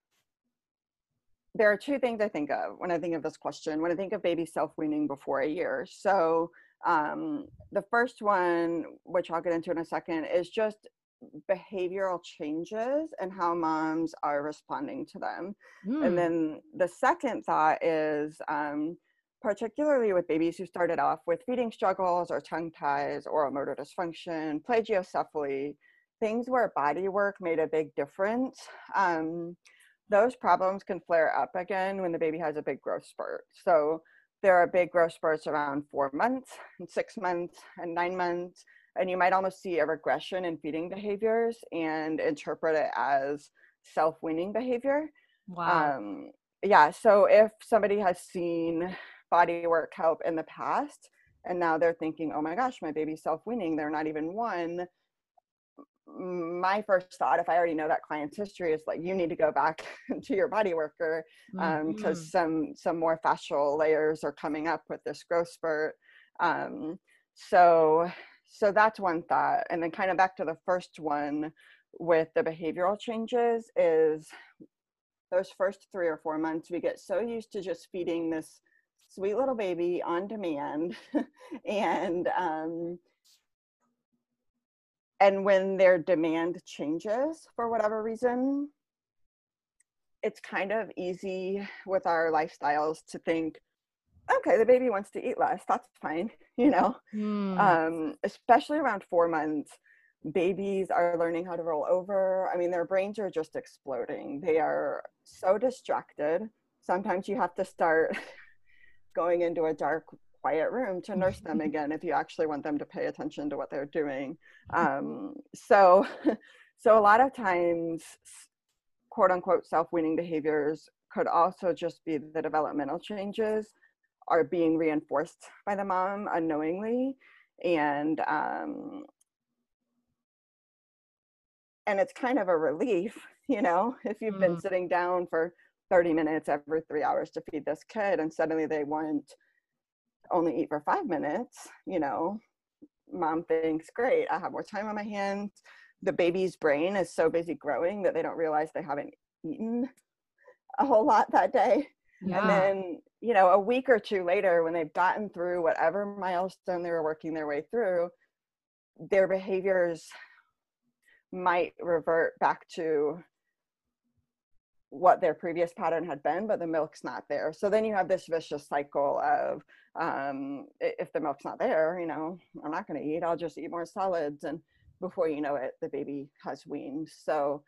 things I think of when I think of this question, when I think of baby self-weaning before a year. So the first one, which I'll get into in a second, is just behavioral changes and how moms are responding to them. And then the second thought is particularly with babies who started off with feeding struggles or tongue ties, oral motor dysfunction, plagiocephaly, things where body work made a big difference. Those problems can flare up again when the baby has a big growth spurt. So there are big growth spurts around 4 months and 6 months and 9 months. And you might almost see a regression in feeding behaviors and interpret it as self-weaning behavior. Wow. Yeah, so if somebody has seen body work help in the past, and now they're thinking, oh my gosh, my baby's self-weaning, they're not even one. My first thought, if I already know that client's history, is like, you need to go back to your body worker because some more fascial layers are coming up with this growth spurt. So that's one thought. And then kind of back to the first one with the behavioral changes is those first 3 or 4 months, we get so used to just feeding this sweet little baby on demand. And when their demand changes for whatever reason, it's kind of easy with our lifestyles to think, okay, the baby wants to eat less, that's fine, especially around 4 months. Babies are learning how to roll over. I mean, their brains are just exploding. They are so distracted. Sometimes you have to start going into a dark, quiet room to nurse them again if you actually want them to pay attention to what they're doing. So a lot of times, quote unquote, self-weaning behaviors could also just be the developmental changes are being reinforced by the mom unknowingly. And it's kind of a relief, if you've been sitting down for 30 minutes every 3 hours to feed this kid and suddenly they want only eat for 5 minutes, mom thinks, great, I have more time on my hands. The baby's brain is so busy growing that they don't realize they haven't eaten a whole lot that day. Yeah. And then, a week or two later, when they've gotten through whatever milestone they were working their way through, their behaviors might revert back to what their previous pattern had been, but the milk's not there. So then you have this vicious cycle of, if the milk's not there, I'm not going to eat, I'll just eat more solids. And before you know it, the baby has weaned. So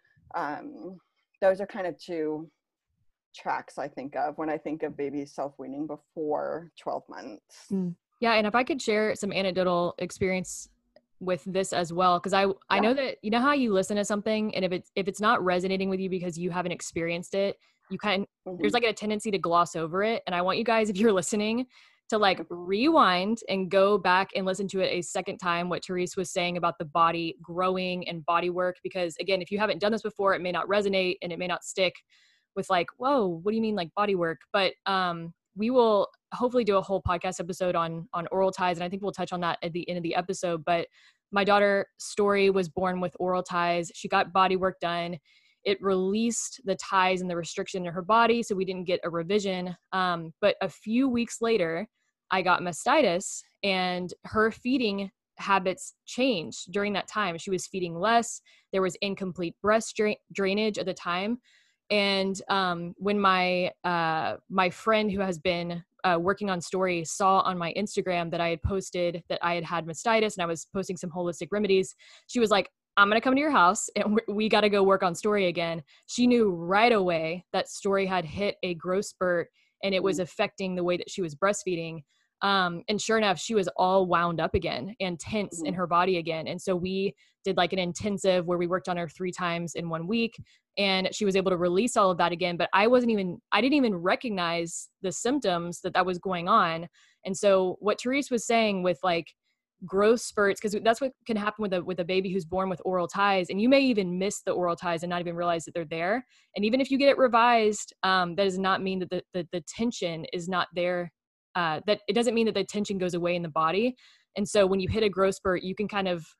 those are kind of two tracks I think of when I think of babies self-weaning before 12 months. Yeah. And if I could share some anecdotal experience with this as well, because I know that, how you listen to something and if it's not resonating with you because you haven't experienced it, you there's like a tendency to gloss over it. And I want you guys, if you're listening, to like rewind and go back and listen to it a second time, what Therese was saying about the body growing and body work, because again, if you haven't done this before, it may not resonate and it may not stick with like, whoa, what do you mean like body work? But we will hopefully do a whole podcast episode on oral ties. And I think we'll touch on that at the end of the episode. But my daughter Story was born with oral ties. She got body work done. It released the ties and the restriction in her body. So we didn't get a revision. But a few weeks later, I got mastitis and her feeding habits changed during that time. She was feeding less. There was incomplete breast drainage at the time. And when my friend who has been working on Story saw on my Instagram that I had posted that I had mastitis and I was posting some holistic remedies, she was like, I'm going to come to your house and we got to go work on Story again. She knew right away that Story had hit a growth spurt and it was affecting the way that she was breastfeeding. And sure enough, she was all wound up again and tense in her body again. And so we did like an intensive where we worked on her 3 times in 1 week and she was able to release all of that again. But I didn't even recognize the symptoms that was going on. And so what Therese was saying with like growth spurts, because that's what can happen with a baby who's born with oral ties, and you may even miss the oral ties and not even realize that they're there. And even if you get it revised, that does not mean that the tension is not there. That it doesn't mean that the tension goes away in the body. And so when you hit a growth spurt, you can kind of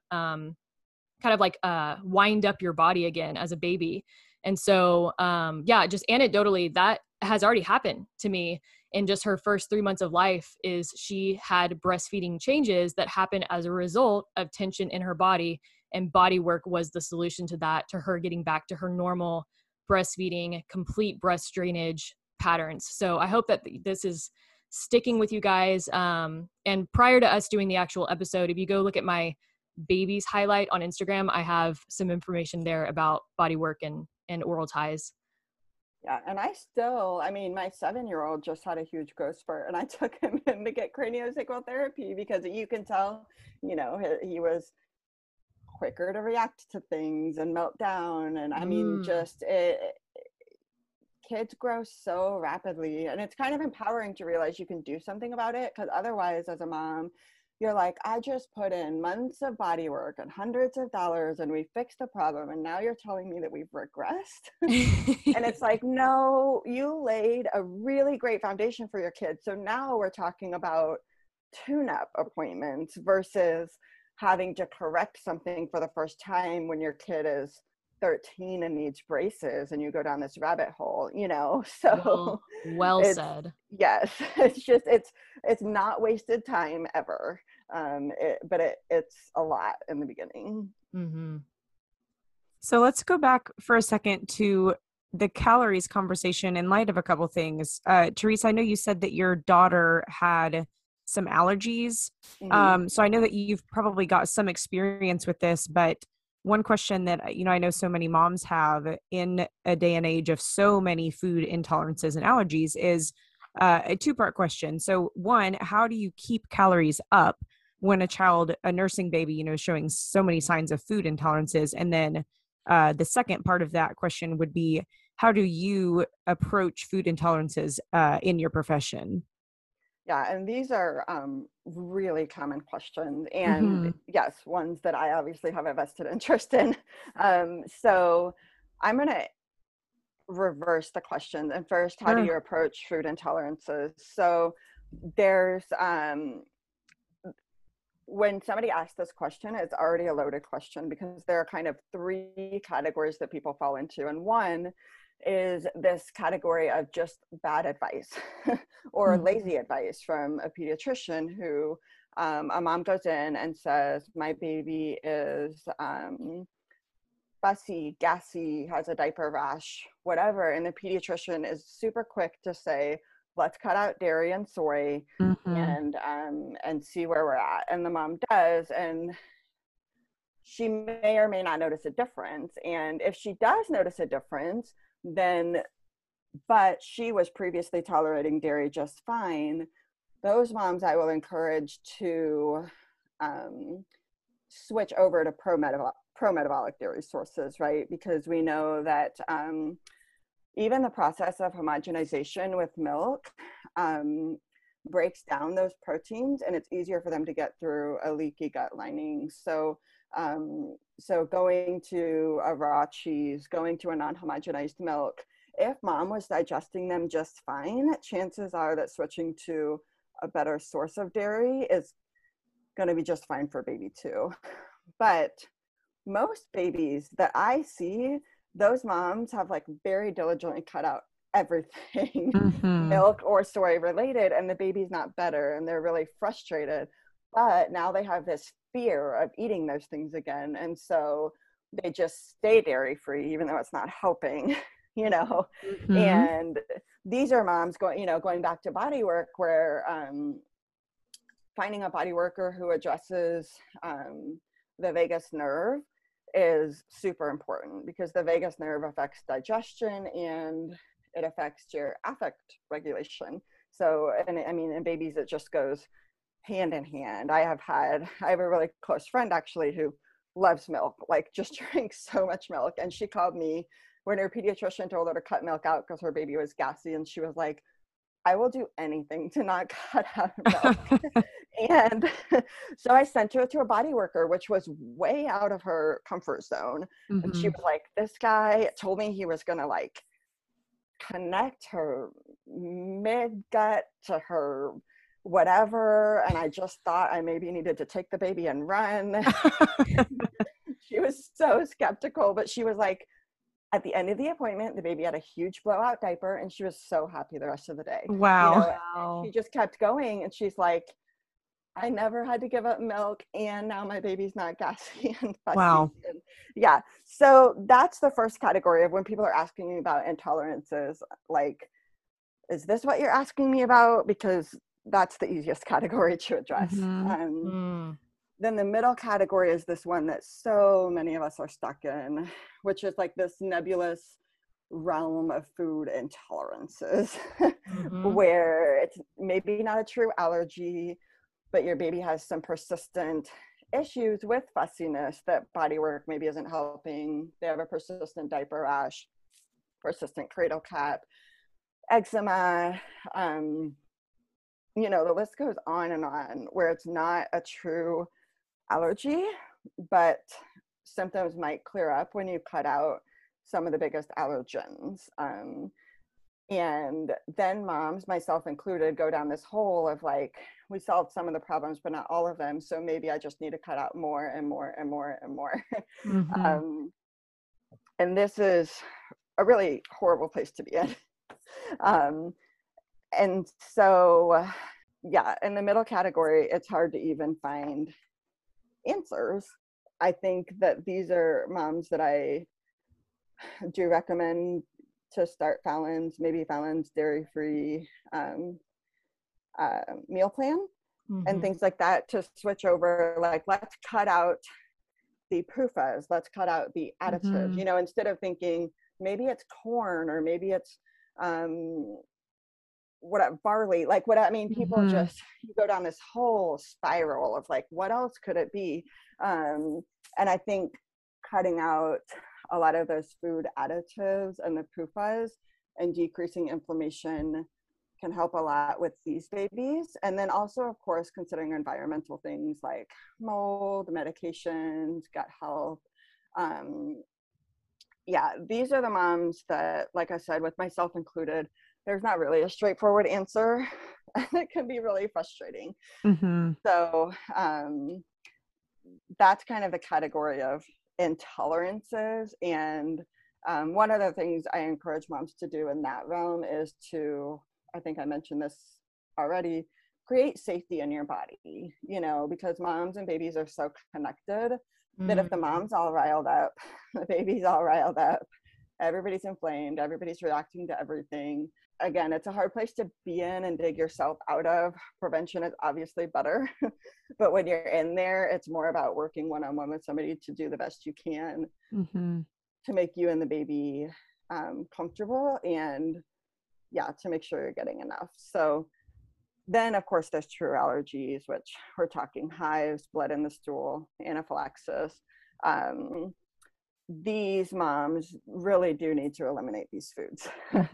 like wind up your body again as a baby. And so, just anecdotally, that has already happened to me in just her first 3 months of life. Is she had breastfeeding changes that happened as a result of tension in her body, and body work was the solution to that, to her getting back to her normal breastfeeding, complete breast drainage patterns. So I hope that this is sticking with you guys. And prior to us doing the actual episode, if you go look at my babies highlight on Instagram, I have some information there about body work and oral ties. Yeah, and I mean, my 7-year-old just had a huge growth spurt, and I took him in to get craniosacral therapy because you can tell, he was quicker to react to things and melt down. And I mean, kids grow so rapidly, and it's kind of empowering to realize you can do something about it, because otherwise, as a mom, you're like, I just put in months of body work and hundreds of dollars and we fixed the problem, and now you're telling me that we've regressed. And it's like, no, you laid a really great foundation for your kids. So now we're talking about tune-up appointments versus having to correct something for the first time when your kid is 13 and needs braces, and you go down this rabbit hole, so well said. Yes, it's not wasted time ever, but it's a lot in the beginning. Mm-hmm. So let's go back for a second to the calories conversation in light of a couple things. Teresa, I know you said that your daughter had some allergies. Mm-hmm. So I know that you've probably got some experience with this, but one question that, I know so many moms have in a day and age of so many food intolerances and allergies is a two-part question. So one, how do you keep calories up when a nursing baby, is showing so many signs of food intolerances? And then the second part of that question would be, how do you approach food intolerances in your profession? Yeah, and these are really common questions, and yes, ones that I obviously have a vested interest in. So I'm going to reverse the questions. And first, how do you approach food intolerances? So there's, when somebody asks this question, it's already a loaded question, because there are kind of 3 categories that people fall into. And one is this category of just bad advice or lazy advice from a pediatrician who a mom goes in and says, my baby is fussy, gassy, has a diaper rash, whatever. And the pediatrician is super quick to say, let's cut out dairy and soy and see where we're at. And the mom does, and she may or may not notice a difference. And if she does notice a difference, but she was previously tolerating dairy just fine, those moms I will encourage to switch over to pro-metabolic dairy sources, right? Because we know that even the process of homogenization with milk breaks down those proteins, and it's easier for them to get through a leaky gut lining. So going to a raw cheese, going to a non-homogenized milk, if mom was digesting them just fine, chances are that switching to a better source of dairy is going to be just fine for baby too. But most babies that I see, those moms have like very diligently cut out everything milk or soy related, and the baby's not better, and they're really frustrated. But now they have this fear of eating those things again, and so they just stay dairy free, even though it's not helping, And these are moms going back to body work, where finding a body worker who addresses the vagus nerve is super important, because the vagus nerve affects digestion and it affects your affect regulation. So, and I mean, in babies, it just goes hand in hand. I have a really close friend actually who loves milk, like just drinks so much milk. And she called me when her pediatrician told her to cut milk out because her baby was gassy. And she was like, I will do anything to not cut out milk. And so I sent her to a body worker, which was way out of her comfort zone. And she was like, this guy told me he was going to like connect her mid gut to her whatever. And I just thought I maybe needed to take the baby and run. She was so skeptical, but she was like, at the end of the appointment, the baby had a huge blowout diaper, and she was so happy the rest of the day. Wow. She just kept going, and she's like, I never had to give up milk, and now my baby's not gassy and fussy. Wow. And yeah. So that's the first category of when people are asking me about intolerances, like, is this what you're asking me about? Because that's the easiest category to address. Then the middle category is this one that so many of us are stuck in, which is like this nebulous realm of food intolerances, where it's maybe not a true allergy, but your baby has some persistent issues with fussiness that body work maybe isn't helping. They have a persistent diaper rash, persistent cradle cap, eczema, you know, the list goes on, where it's not a true allergy, but symptoms might clear up when you cut out some of the biggest allergens. And then moms, myself included, go down this hole of like, we solved some of the problems, but not all of them. So maybe I just need to cut out more and more and more and more. And this is a really horrible place to be in. And so, yeah, in the middle category, it's hard to even find answers. I think that these are moms that I do recommend to start Fallon's, maybe Fallon's dairy-free meal plan and things like that, to switch over, like, let's cut out the PUFAs, let's cut out the additives, you know, instead of thinking maybe it's corn or maybe it's barley, like what I mean, people just, you go down this whole spiral of like, what else could it be? And I think cutting out a lot of those food additives and the PUFAs and decreasing inflammation can help a lot with these babies. And then also, of course, considering environmental things like mold, medications, gut health. Yeah, these are the moms that, like I said, with myself included, there's not really a straightforward answer. And it can be really frustrating. So that's kind of the category of intolerances. And one of the things I encourage moms to do in that realm is to, I think I mentioned this already, create safety in your body, you know, because moms and babies are so connected that if the mom's all riled up, the baby's all riled up, everybody's inflamed, everybody's reacting to everything. Again, it's a hard place to be in and dig yourself out of. Prevention is obviously better, but when you're in there, it's more about working one-on-one with somebody to do the best you can to make you and the baby comfortable, and yeah, to make sure you're getting enough. So then, of course, there's true allergies, which we're talking hives, blood in the stool, anaphylaxis. These moms really do need to eliminate these foods.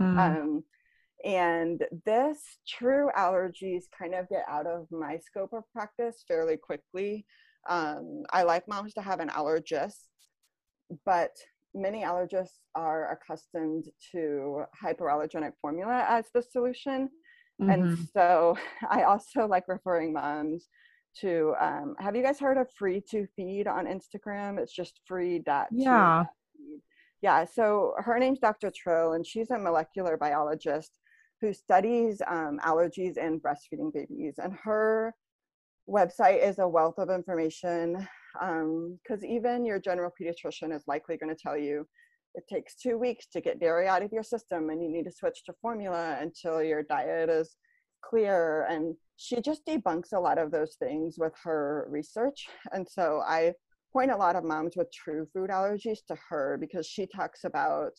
And this true allergies kind of get out of my scope of practice fairly quickly. I like moms to have an allergist, but many allergists are accustomed to hypoallergenic formula as the solution. And so I also like referring moms to, have you guys heard of Free to Feed on Instagram? It's just free. Yeah. Yeah. So her name's Dr. Trill, and she's a molecular biologist who studies allergies in breastfeeding babies. And her website is a wealth of information, because even your general pediatrician is likely going to tell you it takes 2 weeks to get dairy out of your system and you need to switch to formula until your diet is clear. And she just debunks a lot of those things with her research. And so I point a lot of moms with true food allergies to her, because she talks about,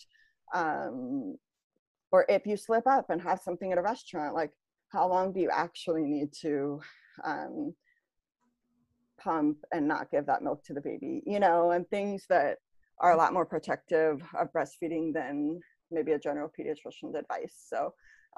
or if you slip up and have something at a restaurant, like how long do you actually need to pump and not give that milk to the baby, you know, and things that are a lot more protective of breastfeeding than maybe a general pediatrician's advice. So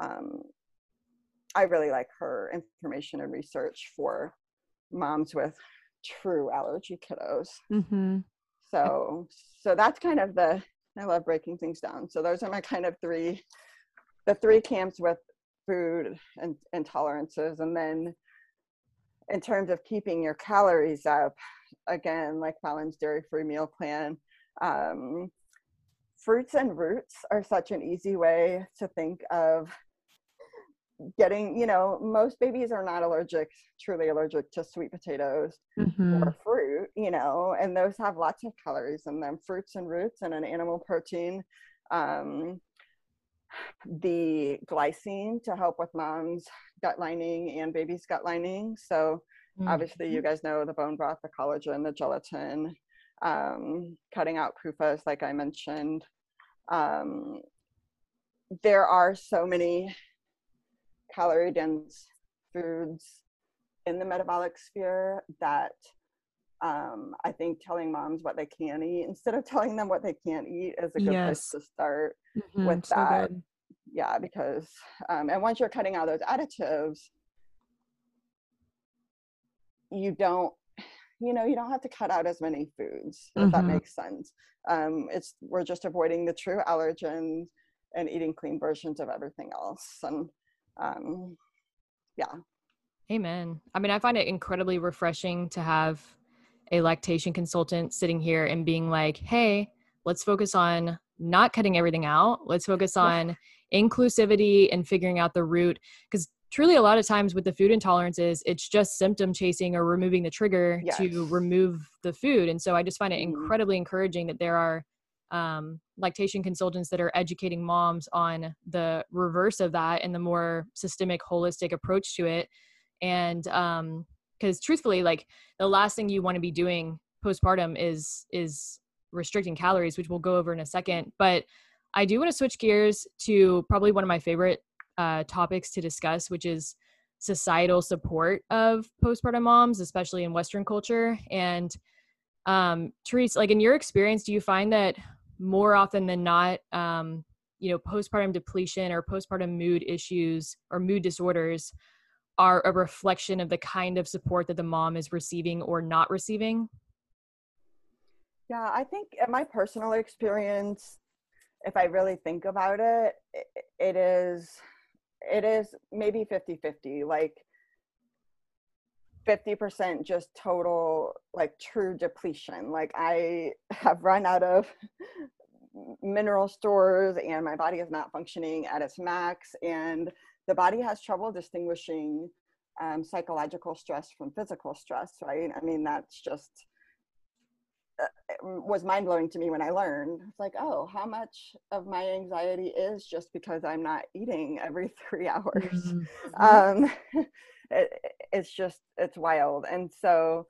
I really like her information and research for moms with true allergy kiddos. So that's kind of I love breaking things down. So those are my kind of the three camps with food and intolerances. And then in terms of keeping your calories up, again, like Fallon's dairy-free meal plan, fruits and roots are such an easy way to think of getting, you know, most babies are not truly allergic to sweet potatoes or fruit, you know, and those have lots of calories in them. Fruits and roots and an animal protein the glycine to help with mom's gut lining and baby's gut lining. So obviously you guys know the bone broth, the collagen, the gelatin, cutting out PUFAs, like I mentioned. There are so many calorie dense foods in the metabolic sphere that I think telling moms what they can eat instead of telling them what they can't eat is a good place to start with so that. good. Yeah, because and once you're cutting out those additives, you don't have to cut out as many foods, if that makes sense. We're just avoiding the true allergens and eating clean versions of everything else. And yeah. Amen. I mean, I find it incredibly refreshing to have a lactation consultant sitting here and being like, hey, let's focus on not cutting everything out. Let's focus on inclusivity and figuring out the root. Because truly, a lot of times with the food intolerances, it's just symptom chasing or removing the trigger to remove the food. And so I just find it incredibly encouraging that there are lactation consultants that are educating moms on the reverse of that and the more systemic, holistic approach to it. And because truthfully, like the last thing you want to be doing postpartum is restricting calories, which we'll go over in a second. But I do want to switch gears to probably one of my favorite topics to discuss, which is societal support of postpartum moms, especially in Western culture. And Therese, like in your experience, do you find that more often than not, postpartum depletion or postpartum mood issues or mood disorders are a reflection of the kind of support that the mom is receiving or not receiving? Yeah, I think in my personal experience, if I really think about it, it is maybe 50-50, like 50% just total, like true depletion. Like I have run out of mineral stores and my body is not functioning at its max, and the body has trouble distinguishing psychological stress from physical stress, right? I mean, that's just was mind-blowing to me when I learned. It's like, oh, how much of my anxiety is just because I'm not eating every 3 hours. It's wild. And so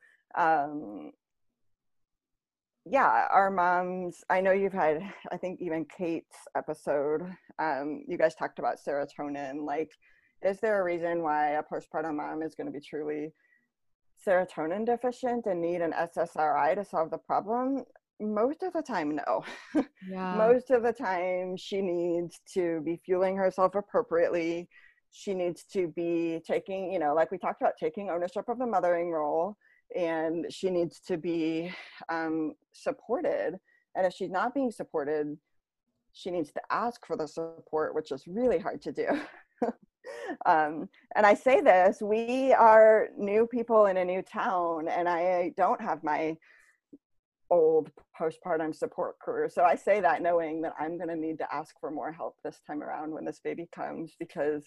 our moms, I know you've had, I think even Kate's episode, you guys talked about serotonin. Like, is there a reason why a postpartum mom is going to be truly serotonin deficient and need an SSRI to solve the problem? Most of the time, no. Most of the time she needs to be fueling herself appropriately. She needs to be taking, like we talked about, taking ownership of the mothering role, and she needs to be supported. And if she's not being supported, she needs to ask for the support, which is really hard to do. And I say this, we are new people in a new town, and I don't have my old postpartum support crew. So I say that knowing that I'm going to need to ask for more help this time around when this baby comes, because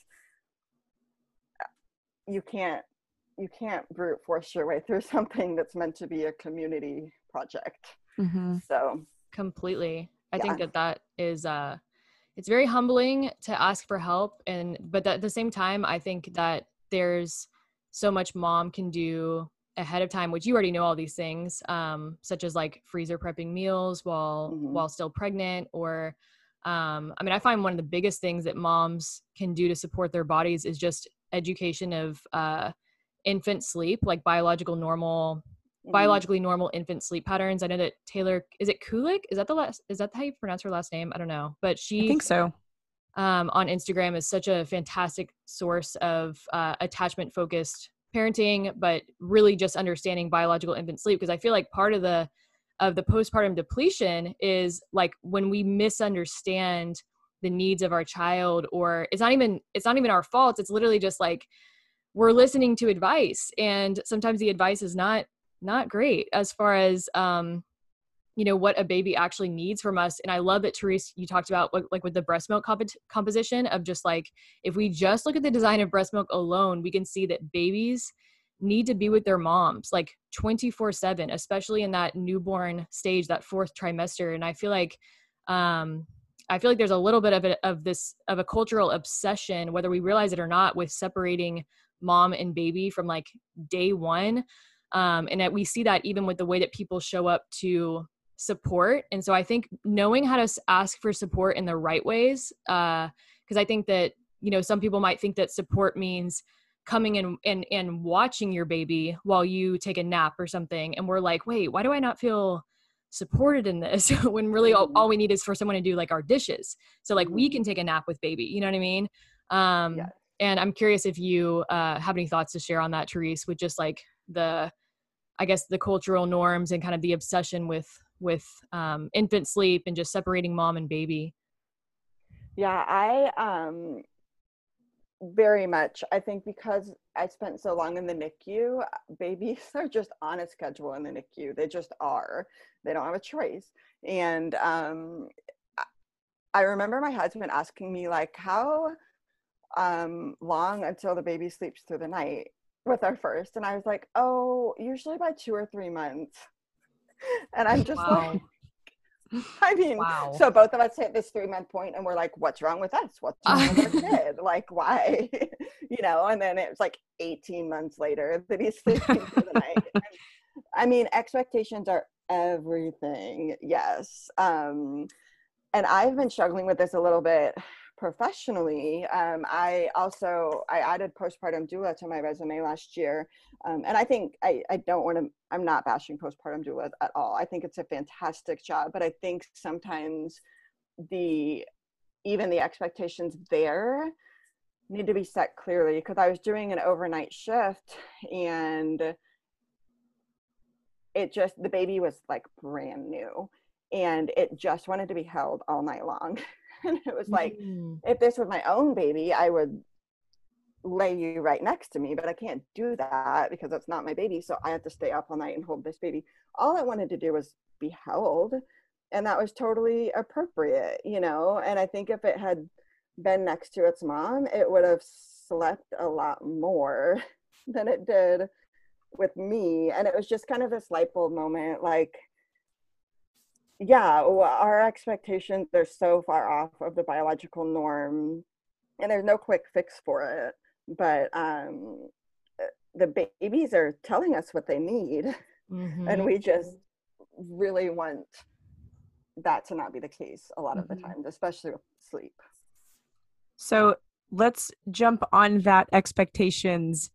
you can't brute force your way through something that's meant to be a community project. So completely. I think that is it's very humbling to ask for help, but at the same time, I think that there's so much mom can do ahead of time, which you already know all these things, such as like freezer prepping meals while still pregnant, or I find one of the biggest things that moms can do to support their bodies is just education of infant sleep, like biologically normal infant sleep patterns. I know that Taylor, is it Kulik? Is that how you pronounce her last name? I don't know, but I think so. On Instagram is such a fantastic source of attachment focused parenting, but really just understanding biological infant sleep. Because I feel like part of the postpartum depletion is like when we misunderstand the needs of our child, or it's not even our fault. It's literally just like we're listening to advice, and sometimes the advice is not great as far as what a baby actually needs from us. And I love that, Therese, you talked about like with the breast milk composition of just like, if we just look at the design of breast milk alone, we can see that babies need to be with their moms like 24/7, especially in that newborn stage, that fourth trimester. And I feel like I feel like there's a little bit of a cultural obsession, whether we realize it or not, with separating mom and baby from like day one. And that we see that even with the way that people show up to support. And so I think knowing how to ask for support in the right ways, because I think that, you know, some people might think that support means coming in and watching your baby while you take a nap or something. And we're like, wait, why do I not feel supported in this? When really all we need is for someone to do like our dishes. So like we can take a nap with baby, you know what I mean? Yes. And I'm curious if you have any thoughts to share on that, Therese, with just like the cultural norms and kind of the obsession with infant sleep and just separating mom and baby. Yeah, I very much. I think because I spent so long in the NICU, babies are just on a schedule in the NICU. They just are. They don't have a choice. And I remember my husband asking me like, how long until the baby sleeps through the night with our first? And I was like, oh, usually by 2 or 3 months. And I'm just like, I mean, so both of us hit this 3-month point and we're like, what's wrong with us? What's wrong with our kid? Like, why? You know, and then it was like 18 months later that he's sleeping through the night. And, I mean, expectations are everything. Yes. And I've been struggling with this a little bit professionally. I added postpartum doula to my resume last year. And I think I'm not bashing postpartum doulas at all. I think it's a fantastic job, but I think sometimes even the expectations there need to be set clearly, because I was doing an overnight shift and the baby was like brand new and it just wanted to be held all night long. And it was like, if this was my own baby, I would lay you right next to me, but I can't do that because it's not my baby. So I have to stay up all night and hold this baby. All I wanted to do was be held. And that was totally appropriate, you know? And I think if it had been next to its mom, it would have slept a lot more than it did with me. And it was just kind of this light bulb moment, like, yeah, our expectations are so far off of the biological norm, and there's no quick fix for it. But the babies are telling us what they need, and we just really want that to not be the case a lot of the times, especially with sleep. So let's jump on that expectations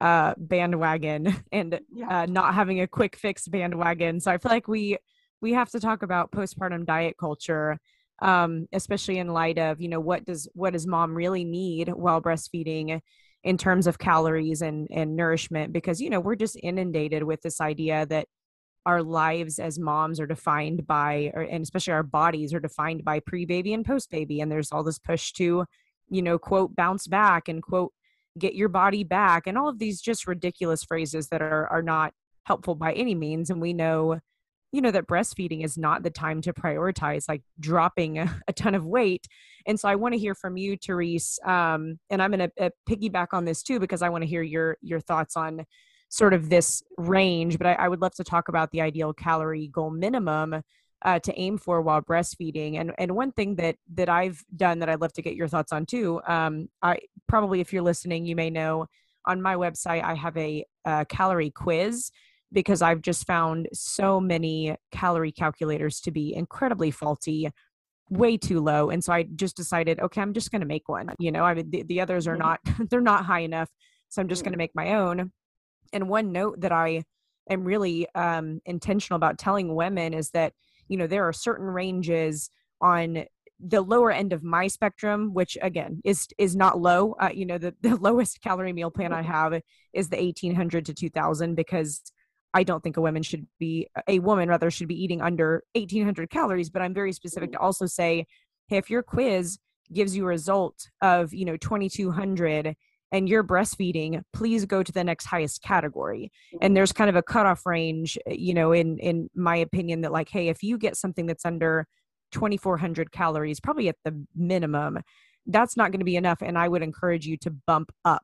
bandwagon and not having a quick fix bandwagon. So I feel like we have to talk about postpartum diet culture, especially in light of, you know, what does mom really need while breastfeeding in terms of calories and nourishment? Because, you know, we're just inundated with this idea that our lives as moms are defined by, and especially our bodies are defined by pre-baby and post-baby. And there's all this push to, you know, quote, bounce back and quote, get your body back. And all of these just ridiculous phrases that are not helpful by any means. And we know, you know, that breastfeeding is not the time to prioritize like dropping a ton of weight. And so I want to hear from you, Therese. And I'm going to piggyback on this too, because I want to hear your thoughts on sort of this range, but I would love to talk about the ideal calorie goal minimum to aim for while breastfeeding. And one thing that I've done that I'd love to get your thoughts on too. I probably, if you're listening, you may know on my website, I have a calorie quiz, because I've just found so many calorie calculators to be incredibly faulty, way too low. And so I just decided, okay, I'm just going to make one. You know, I mean, the others are not, they're not high enough. So I'm just going to make my own. And one note that I am really intentional about telling women is that, you know, there are certain ranges on the lower end of my spectrum, which again is not low. You know, the lowest calorie meal plan I have is the 1800 to 2000, because I don't think a woman should be eating under 1800 calories, but I'm very specific to also say, hey, if your quiz gives you a result of, you know, 2200 and you're breastfeeding, please go to the next highest category. And there's kind of a cutoff range, you know, in my opinion, that like, hey, if you get something that's under 2400 calories, probably at the minimum, that's not going to be enough. And I would encourage you to bump up.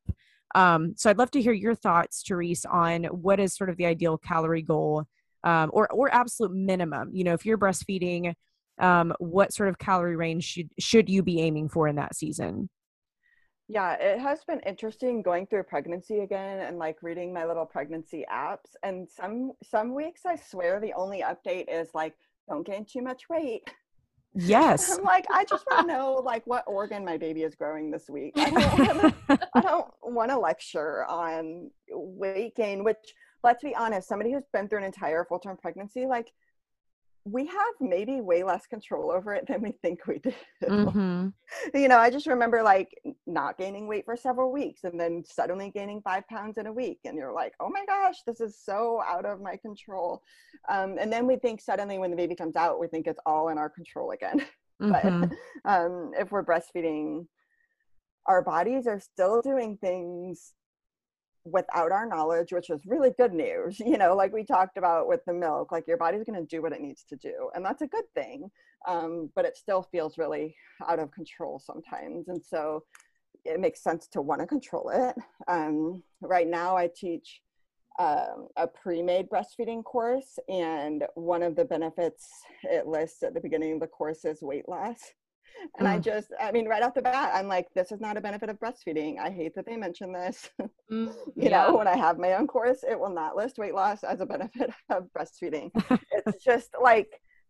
So I'd love to hear your thoughts, Therese, on what is sort of the ideal calorie goal, or absolute minimum. You know, if you're breastfeeding what sort of calorie range should you be aiming for in that season? Yeah, it has been interesting going through pregnancy again and like reading my little pregnancy apps. And some weeks I swear the only update is like, don't gain too much weight. Yes. I'm like, I just want to know like what organ my baby is growing this week. I don't want to lecture on weight gain, which, let's be honest, somebody who's been through an entire full-term pregnancy, like we have maybe way less control over it than we think we do. Mm-hmm. You know, I just remember like not gaining weight for several weeks and then suddenly gaining 5 pounds in a week. And you're like, oh my gosh, this is so out of my control. And then we think suddenly when the baby comes out, we think it's all in our control again. Mm-hmm. But if we're breastfeeding, our bodies are still doing things without our knowledge, which is really good news. You know, like we talked about with the milk, like your body's going to do what it needs to do, and that's a good thing. But it still feels really out of control sometimes, and so it makes sense to want to control it. Right now I teach a pre-made breastfeeding course, and one of the benefits it lists at the beginning of the course is weight loss. And I mean, right off the bat, I'm like, this is not a benefit of breastfeeding. I hate that they mention this. You know, when I have my own course, it will not list weight loss as a benefit of breastfeeding. It's just like,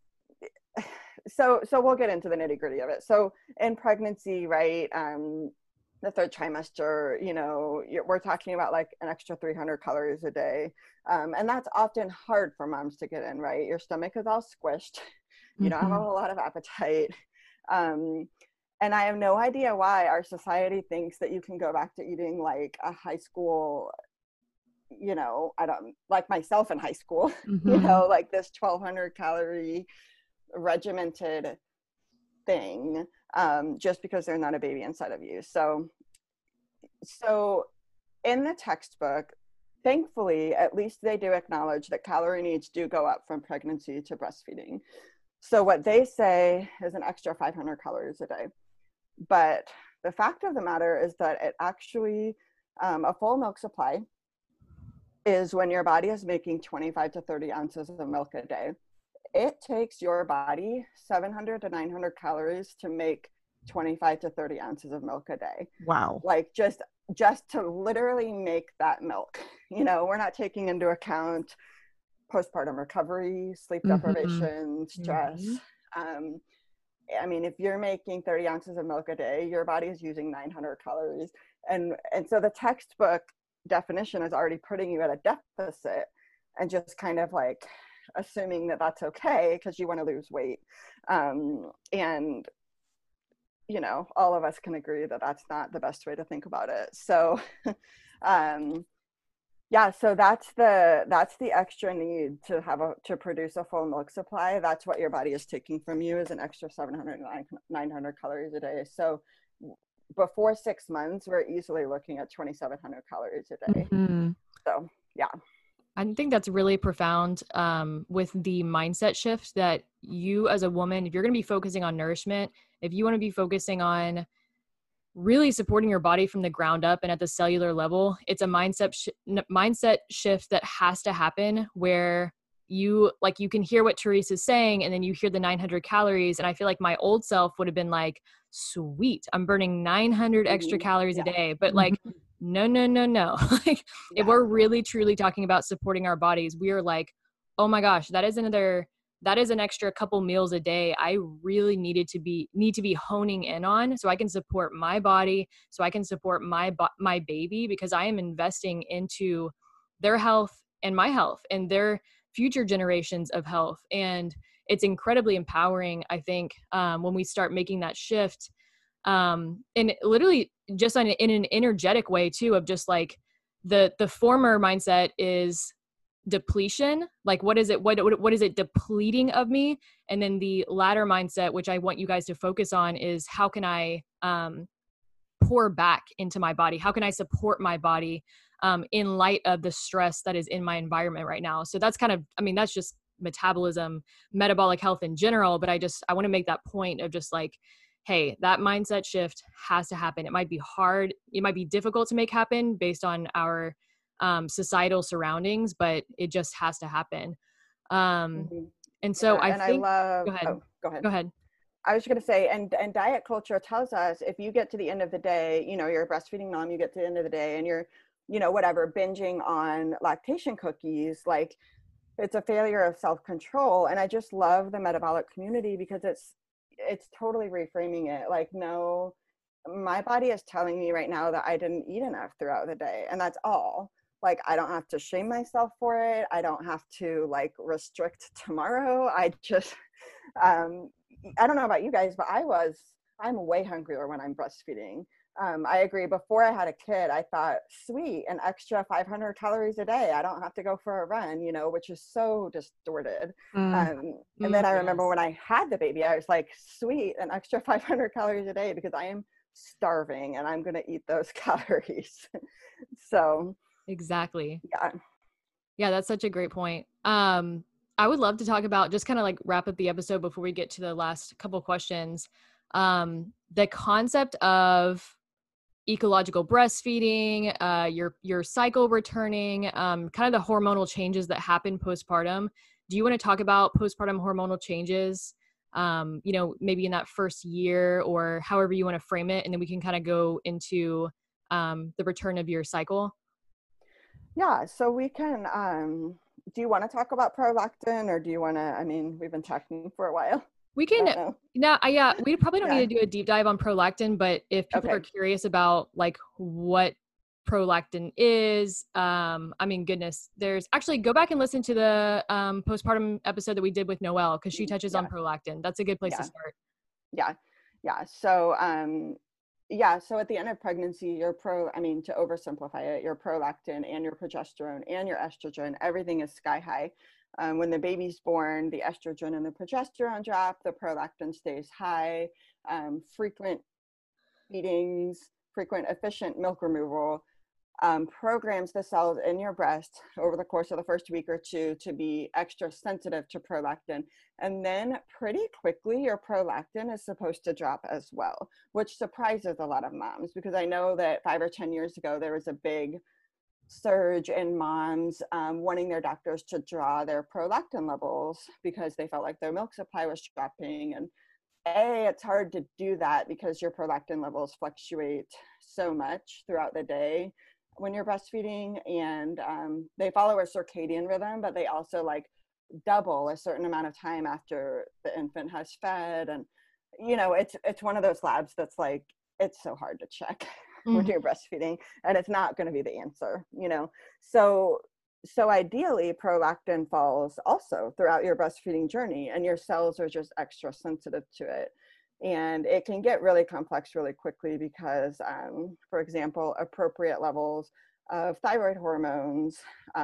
so we'll get into the nitty gritty of it. So in pregnancy, right, the third trimester, you know, we're talking about like an extra 300 calories a day. And that's often hard for moms to get in, right? Your stomach is all squished. You don't have a whole lot of appetite. And I have no idea why our society thinks that you can go back to eating like a high school, you know, I don't, like myself in high school, you know, like this 1,200 calorie regimented thing, just because there's not a baby inside of you. So in the textbook, thankfully, at least they do acknowledge that calorie needs do go up from pregnancy to breastfeeding. So what they say is an extra 500 calories a day. But the fact of the matter is that it actually, a full milk supply is when your body is making 25 to 30 ounces of milk a day. It takes your body 700 to 900 calories to make 25 to 30 ounces of milk a day. Wow. Like just to literally make that milk. You know, we're not taking into account postpartum recovery, sleep deprivation, stress. I mean, if you're making 30 ounces of milk a day, your body is using 900 calories. And so the textbook definition is already putting you at a deficit and just kind of like assuming that that's okay because you want to lose weight. And, you know, all of us can agree that that's not the best way to think about it. So, yeah, so that's the extra need to produce a full milk supply. That's what your body is taking from you is an extra 700 900 calories a day. So before 6 months, we're easily looking at 2,700 calories a day. So yeah. I think that's really profound with the mindset shift that you as a woman, if you're going to be focusing on nourishment, if you want to be focusing on really supporting your body from the ground up and at the cellular level, it's a mindset shift that has to happen where you can hear what Therese is saying and then you hear the 900 calories. And I feel like my old self would have been like, sweet, I'm burning 900 extra calories a day. But like, no. Like if we're really truly talking about supporting our bodies, we are like, oh my gosh, that is an extra couple meals a day I really need to be honing in on so I can support my body, so I can support my baby, because I am investing into their health and my health and their future generations of health. And it's incredibly empowering, I think, when we start making that shift. And literally just in an energetic way too, of just like the former mindset is depletion, like what is it depleting of me, and then the latter mindset, which I want you guys to focus on, is how can I pour back into my body, how can I support my body in light of the stress that is in my environment right now. So that's that's just metabolism, metabolic health in general, but I want to make that point of just like, hey, that mindset shift has to happen. It might be hard, it might be difficult to make happen based on our societal surroundings, but it just has to happen. And And so I And I think, love, go ahead. oh, go ahead. Go ahead. I was going to say, and diet culture tells us if you get to the end of the day, you know, you're a breastfeeding mom, you get to the end of the day and you're, you know, whatever, binging on lactation cookies, like it's a failure of self-control. And I just love the metabolic community because it's totally reframing it. Like, no, my body is telling me right now that I didn't eat enough throughout the day. And that's all. Like, I don't have to shame myself for it. I don't have to like restrict tomorrow. I just, I don't know about you guys, but I'm way hungrier when I'm breastfeeding. I agree. Before I had a kid, I thought, sweet, an extra 500 calories a day. I don't have to go for a run, you know, which is so distorted. And then I remember when I had the baby, I was like, sweet, an extra 500 calories a day because I am starving and I'm going to eat those calories. So Exactly. yeah. Yeah, that's such a great point. I would love to talk about, just kind of like wrap up the episode before we get to the last couple of questions. The concept of ecological breastfeeding, your cycle returning, kind of the hormonal changes that happen postpartum. Do you want to talk about postpartum hormonal changes? You know, maybe in that first year or however you want to frame it, and then we can kind of go into the return of your cycle. Yeah, so we can, do you want to talk about prolactin or do you want to, I mean, we've been talking for a while. We I can, don't know. yeah, we probably don't Yeah. need to do a deep dive on prolactin, but if people are Okay. curious about like what prolactin is, I mean, goodness, there's actually, go back and listen to the postpartum episode that we did with Noelle, because she touches on Yeah. prolactin. That's a good place to Yeah. start. Yeah. Yeah. So, yeah, so at the end of pregnancy, to oversimplify it, your prolactin and your progesterone and your estrogen, everything is sky high. When the baby's born, the estrogen and the progesterone drop, the prolactin stays high. Frequent feedings, frequent efficient milk removal programs the cells in your breast over the course of the first week or two to be extra sensitive to prolactin. And then pretty quickly, your prolactin is supposed to drop as well, which surprises a lot of moms because I know that 5 or 10 years ago, there was a big surge in moms wanting their doctors to draw their prolactin levels because they felt like their milk supply was dropping. And it's hard to do that because your prolactin levels fluctuate so much throughout the day when you're breastfeeding, and they follow a circadian rhythm, but they also like double a certain amount of time after the infant has fed. And you know, it's one of those labs that's like, it's so hard to check when you're breastfeeding, and it's not going to be the answer, you know. So ideally prolactin falls also throughout your breastfeeding journey, and your cells are just extra sensitive to it. And it can get really complex really quickly because, for example, appropriate levels of thyroid hormones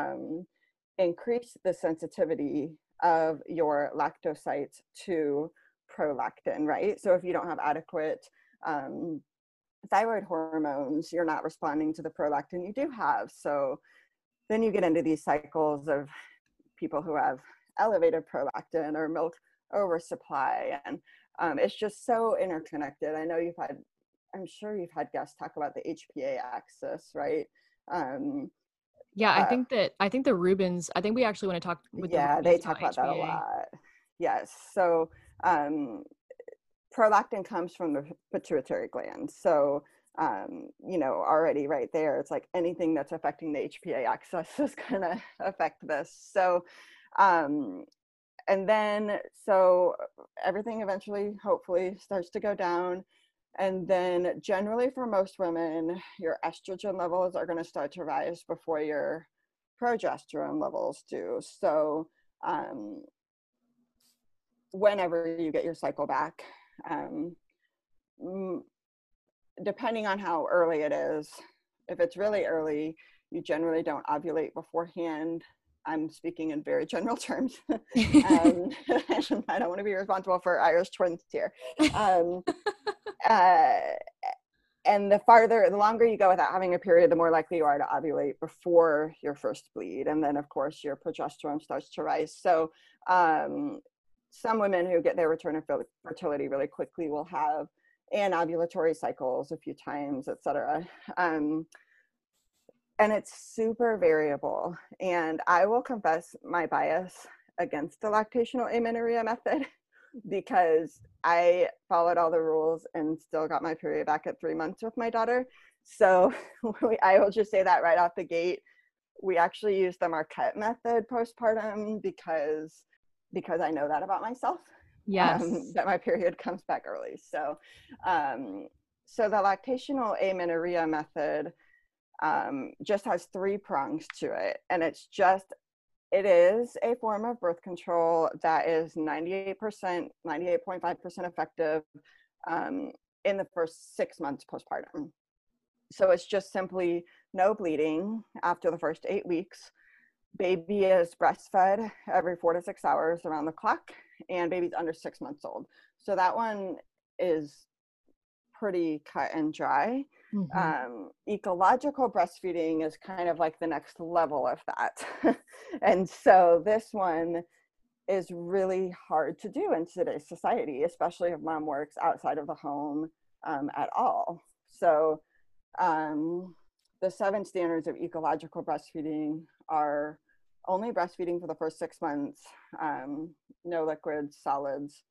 increase the sensitivity of your lactocytes to prolactin, right? So if you don't have adequate thyroid hormones, you're not responding to the prolactin you do have. So then you get into these cycles of people who have elevated prolactin or milk oversupply. And it's just so interconnected. I know I'm sure you've had guests talk about the HPA axis, right? Yeah, I think the Rubens, I think we actually want to talk with the yeah, Rubens they talk about that a HPA. lot. Yes. So prolactin comes from the pituitary gland. So you know, already right there, it's like anything that's affecting the HPA axis is going to affect this. So and then so everything eventually hopefully starts to go down, and then generally for most women your estrogen levels are going to start to rise before your progesterone levels do. So whenever you get your cycle back, depending on how early it is, if it's really early, you generally don't ovulate beforehand. I'm speaking in very general terms. I don't want to be responsible for Irish twins here. And the longer you go without having a period, the more likely you are to ovulate before your first bleed. And then, of course, your progesterone starts to rise. So some women who get their return of fertility really quickly will have anovulatory cycles a few times, et cetera. And it's super variable. And I will confess my bias against the lactational amenorrhea method because I followed all the rules and still got my period back at 3 months with my daughter. So I will just say that right off the gate. We actually use the Marquette method postpartum because I know that about myself. Yes. That my period comes back early. So so the lactational amenorrhea method just has 3 prongs to it. And it is a form of birth control that is 98%, 98.5% effective in the first 6 months postpartum. So it's just simply no bleeding after the first 8 weeks. Baby is breastfed every 4 to 6 hours around the clock, and baby's under 6 months old. So that one is pretty cut and dry. Ecological breastfeeding is kind of like the next level of that. And so this one is really hard to do in today's society, especially if mom works outside of the home at all. So the 7 standards of ecological breastfeeding are only breastfeeding for the first 6 months, no liquids, solids,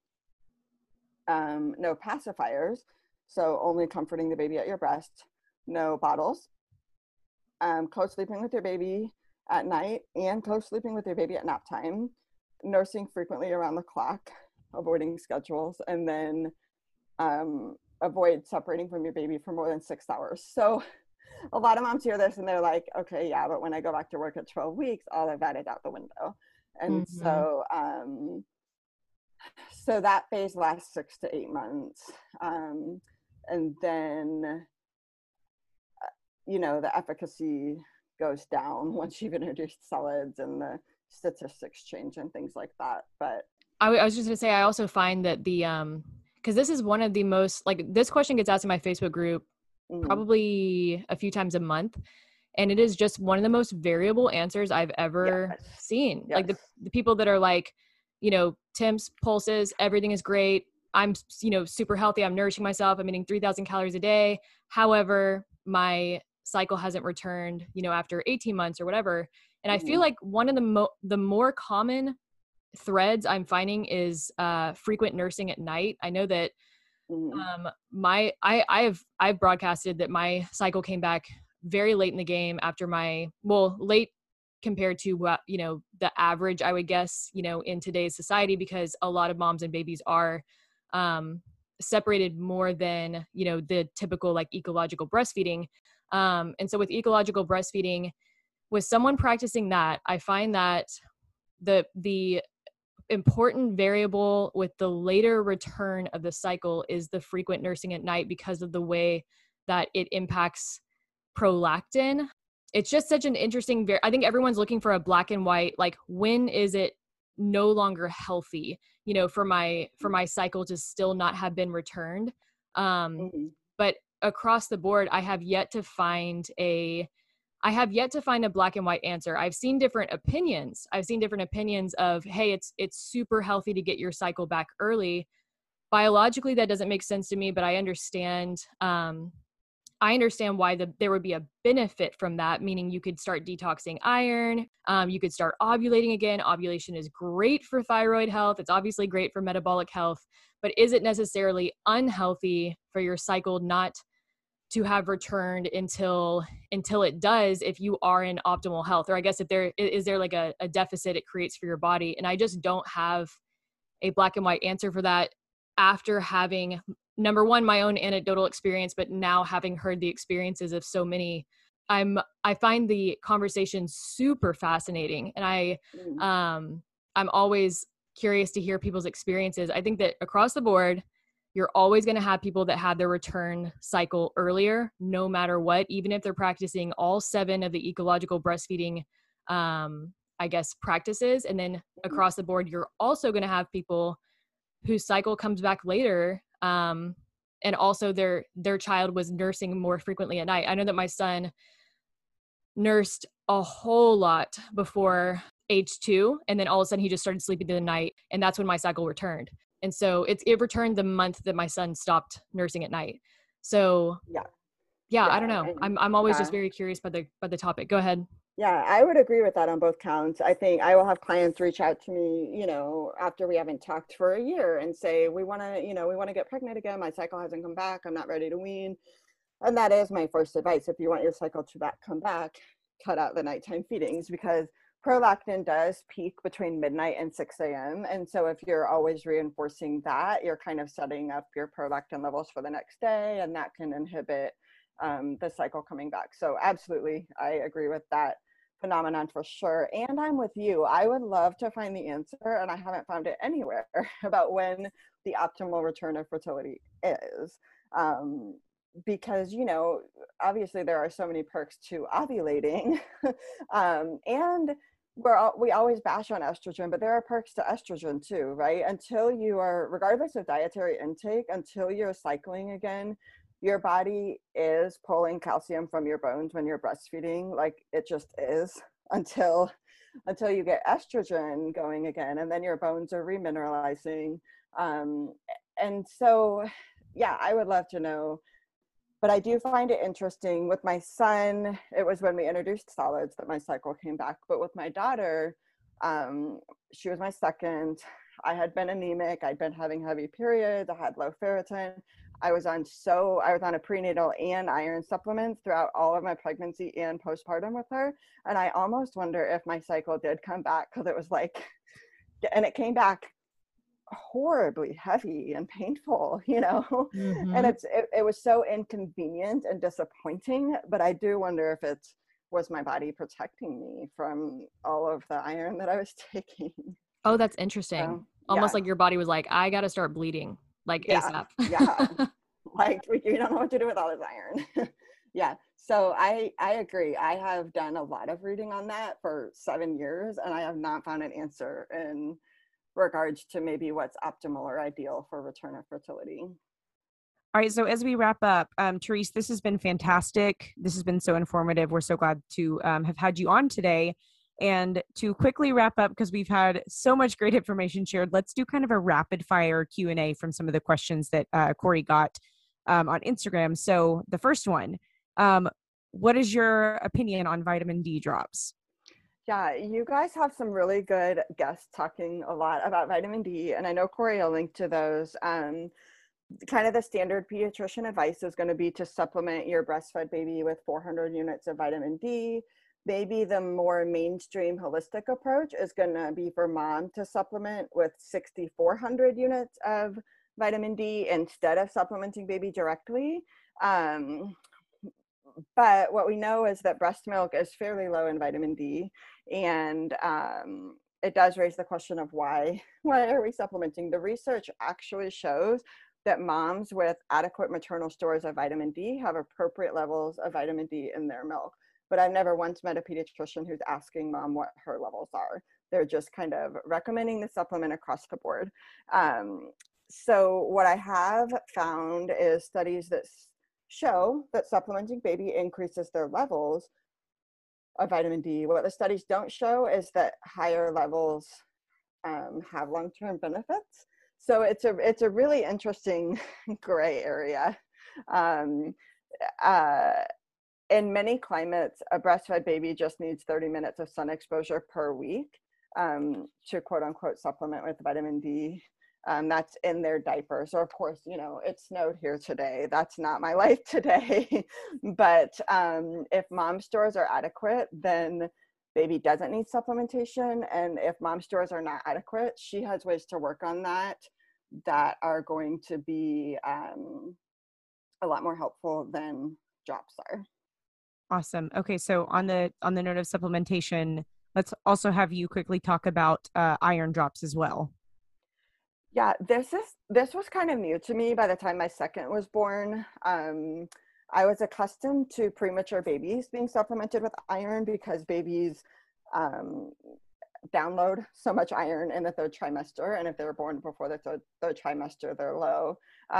no pacifiers, so only comforting the baby at your breast, no bottles, co-sleeping with your baby at night and co-sleeping with your baby at nap time, nursing frequently around the clock, avoiding schedules, and then avoid separating from your baby for more than 6 hours. So a lot of moms hear this and they're like, okay, yeah, but when I go back to work at 12 weeks, all of that is out the window. And so that phase lasts 6 to 8 months. And then, the efficacy goes down once you've introduced solids and the statistics change and things like that. But I was just gonna say, I also find that because this is one of the most, this question gets asked in my Facebook group probably a few times a month. And it is just one of the most variable answers I've ever seen. Yes. Like the people that are like, temps, pulses, everything is great. I'm, super healthy. I'm nourishing myself. I'm eating 3,000 calories a day. However, my cycle hasn't returned, after 18 months or whatever. And I feel like one of the more common threads I'm finding is frequent nursing at night. I know that I've broadcasted that my cycle came back very late in the game after late compared to what, the average, I would guess, in today's society, because a lot of moms and babies are separated more than, the typical ecological breastfeeding. And so with ecological breastfeeding, with someone practicing that, I find that the important variable with the later return of the cycle is the frequent nursing at night, because of the way that it impacts prolactin. It's just such an interesting, I think everyone's looking for a black and white, when is it no longer healthy, for my cycle to still not have been returned. But across the board, I have yet to find a black and white answer. I've seen different opinions. Of, hey, it's super healthy to get your cycle back early. Biologically, that doesn't make sense to me, but I understand why there would be a benefit from that, meaning you could start detoxing iron. You could start ovulating again. Ovulation is great for thyroid health. It's obviously great for metabolic health, but is it necessarily unhealthy for your cycle not to have returned until it does, if you are in optimal health? Or I guess if there is a deficit it creates for your body. And I just don't have a black and white answer for that after having, number one, my own anecdotal experience, but now having heard the experiences of so many. I find the conversation super fascinating, and I'm always curious to hear people's experiences. I think that across the board, you're always going to have people that have their return cycle earlier, no matter what, even if they're practicing all 7 of the ecological breastfeeding, practices. And then across the board, you're also going to have people whose cycle comes back later. And also their child was nursing more frequently at night. I know that my son nursed a whole lot before age 2. And then all of a sudden he just started sleeping through the night. And that's when my cycle returned. And so it returned the month that my son stopped nursing at night. So yeah, I don't know. I'm always just very curious by the topic. Go ahead. Yeah, I would agree with that on both counts. I think I will have clients reach out to me, after we haven't talked for a year and say, we want to get pregnant again. My cycle hasn't come back. I'm not ready to wean. And that is my first advice. If you want your cycle to come back, cut out the nighttime feedings, because prolactin does peak between midnight and 6 a.m. And so if you're always reinforcing that, you're kind of setting up your prolactin levels for the next day, and that can inhibit the cycle coming back. So absolutely, I agree with that phenomenon for sure. And I'm with you. I would love to find the answer, and I haven't found it anywhere, about when the optimal return of fertility is. Because, obviously there are so many perks to ovulating. And we always bash on estrogen, but there are perks to estrogen too, right? Until you are, regardless of dietary intake, until you're cycling again, your body is pulling calcium from your bones when you're breastfeeding. Like, it just is, until you get estrogen going again, and then your bones are remineralizing. And so, yeah, I would love to know. But I do find it interesting. With my son, it was when we introduced solids that my cycle came back. But with my daughter, she was my second. I had been anemic. I'd been having heavy periods. I had low ferritin. I was on a prenatal and iron supplements throughout all of my pregnancy and postpartum with her. And I almost wonder if my cycle did come back, because it was like, and it came back horribly heavy and painful, and it was so inconvenient and disappointing. But I do wonder if it was my body protecting me from all of the iron that I was taking. Oh, that's interesting. So, Almost yeah. like your body was like, I got to start bleeding, like ASAP. Yeah. Like, you don't know what to do with all this iron. Yeah. So I agree. I have done a lot of reading on that for 7 years, and I have not found an answer in regards to maybe what's optimal or ideal for return of fertility. All right. So as we wrap up, Therese, this has been fantastic. This has been so informative. We're so glad to have had you on today. And to quickly wrap up, because we've had so much great information shared, let's do kind of a rapid fire Q&A from some of the questions that Corey got on Instagram. So the first one, what is your opinion on vitamin D drops? Yeah, you guys have some really good guests talking a lot about vitamin D, and I know Corey will link to those. Kind of the standard pediatrician advice is going to be to supplement your breastfed baby with 400 units of vitamin D. Maybe the more mainstream holistic approach is going to be for mom to supplement with 6,400 units of vitamin D instead of supplementing baby directly. But what we know is that breast milk is fairly low in vitamin D, and it does raise the question of why are we supplementing? The research actually shows that moms with adequate maternal stores of vitamin D have appropriate levels of vitamin D in their milk. But I've never once met a pediatrician who's asking mom what her levels are. They're just kind of recommending the supplement across the board. So what I have found is studies that show that supplementing baby increases their levels of vitamin D. What the studies don't show is that higher levels have long-term benefits. So it's a really interesting gray area. In many climates, a breastfed baby just needs 30 minutes of sun exposure per week to quote unquote supplement with vitamin D. That's in their diaper. So of course, it snowed here today. That's not my life today. But if mom stores are adequate, then baby doesn't need supplementation. And if mom stores are not adequate, she has ways to work on that are going to be a lot more helpful than drops are. Awesome. Okay. So on the note of supplementation, let's also have you quickly talk about iron drops as well. Yeah, this was kind of new to me by the time my second was born. I was accustomed to premature babies being supplemented with iron because babies download so much iron in the third trimester, and if they were born before the third trimester, they're low.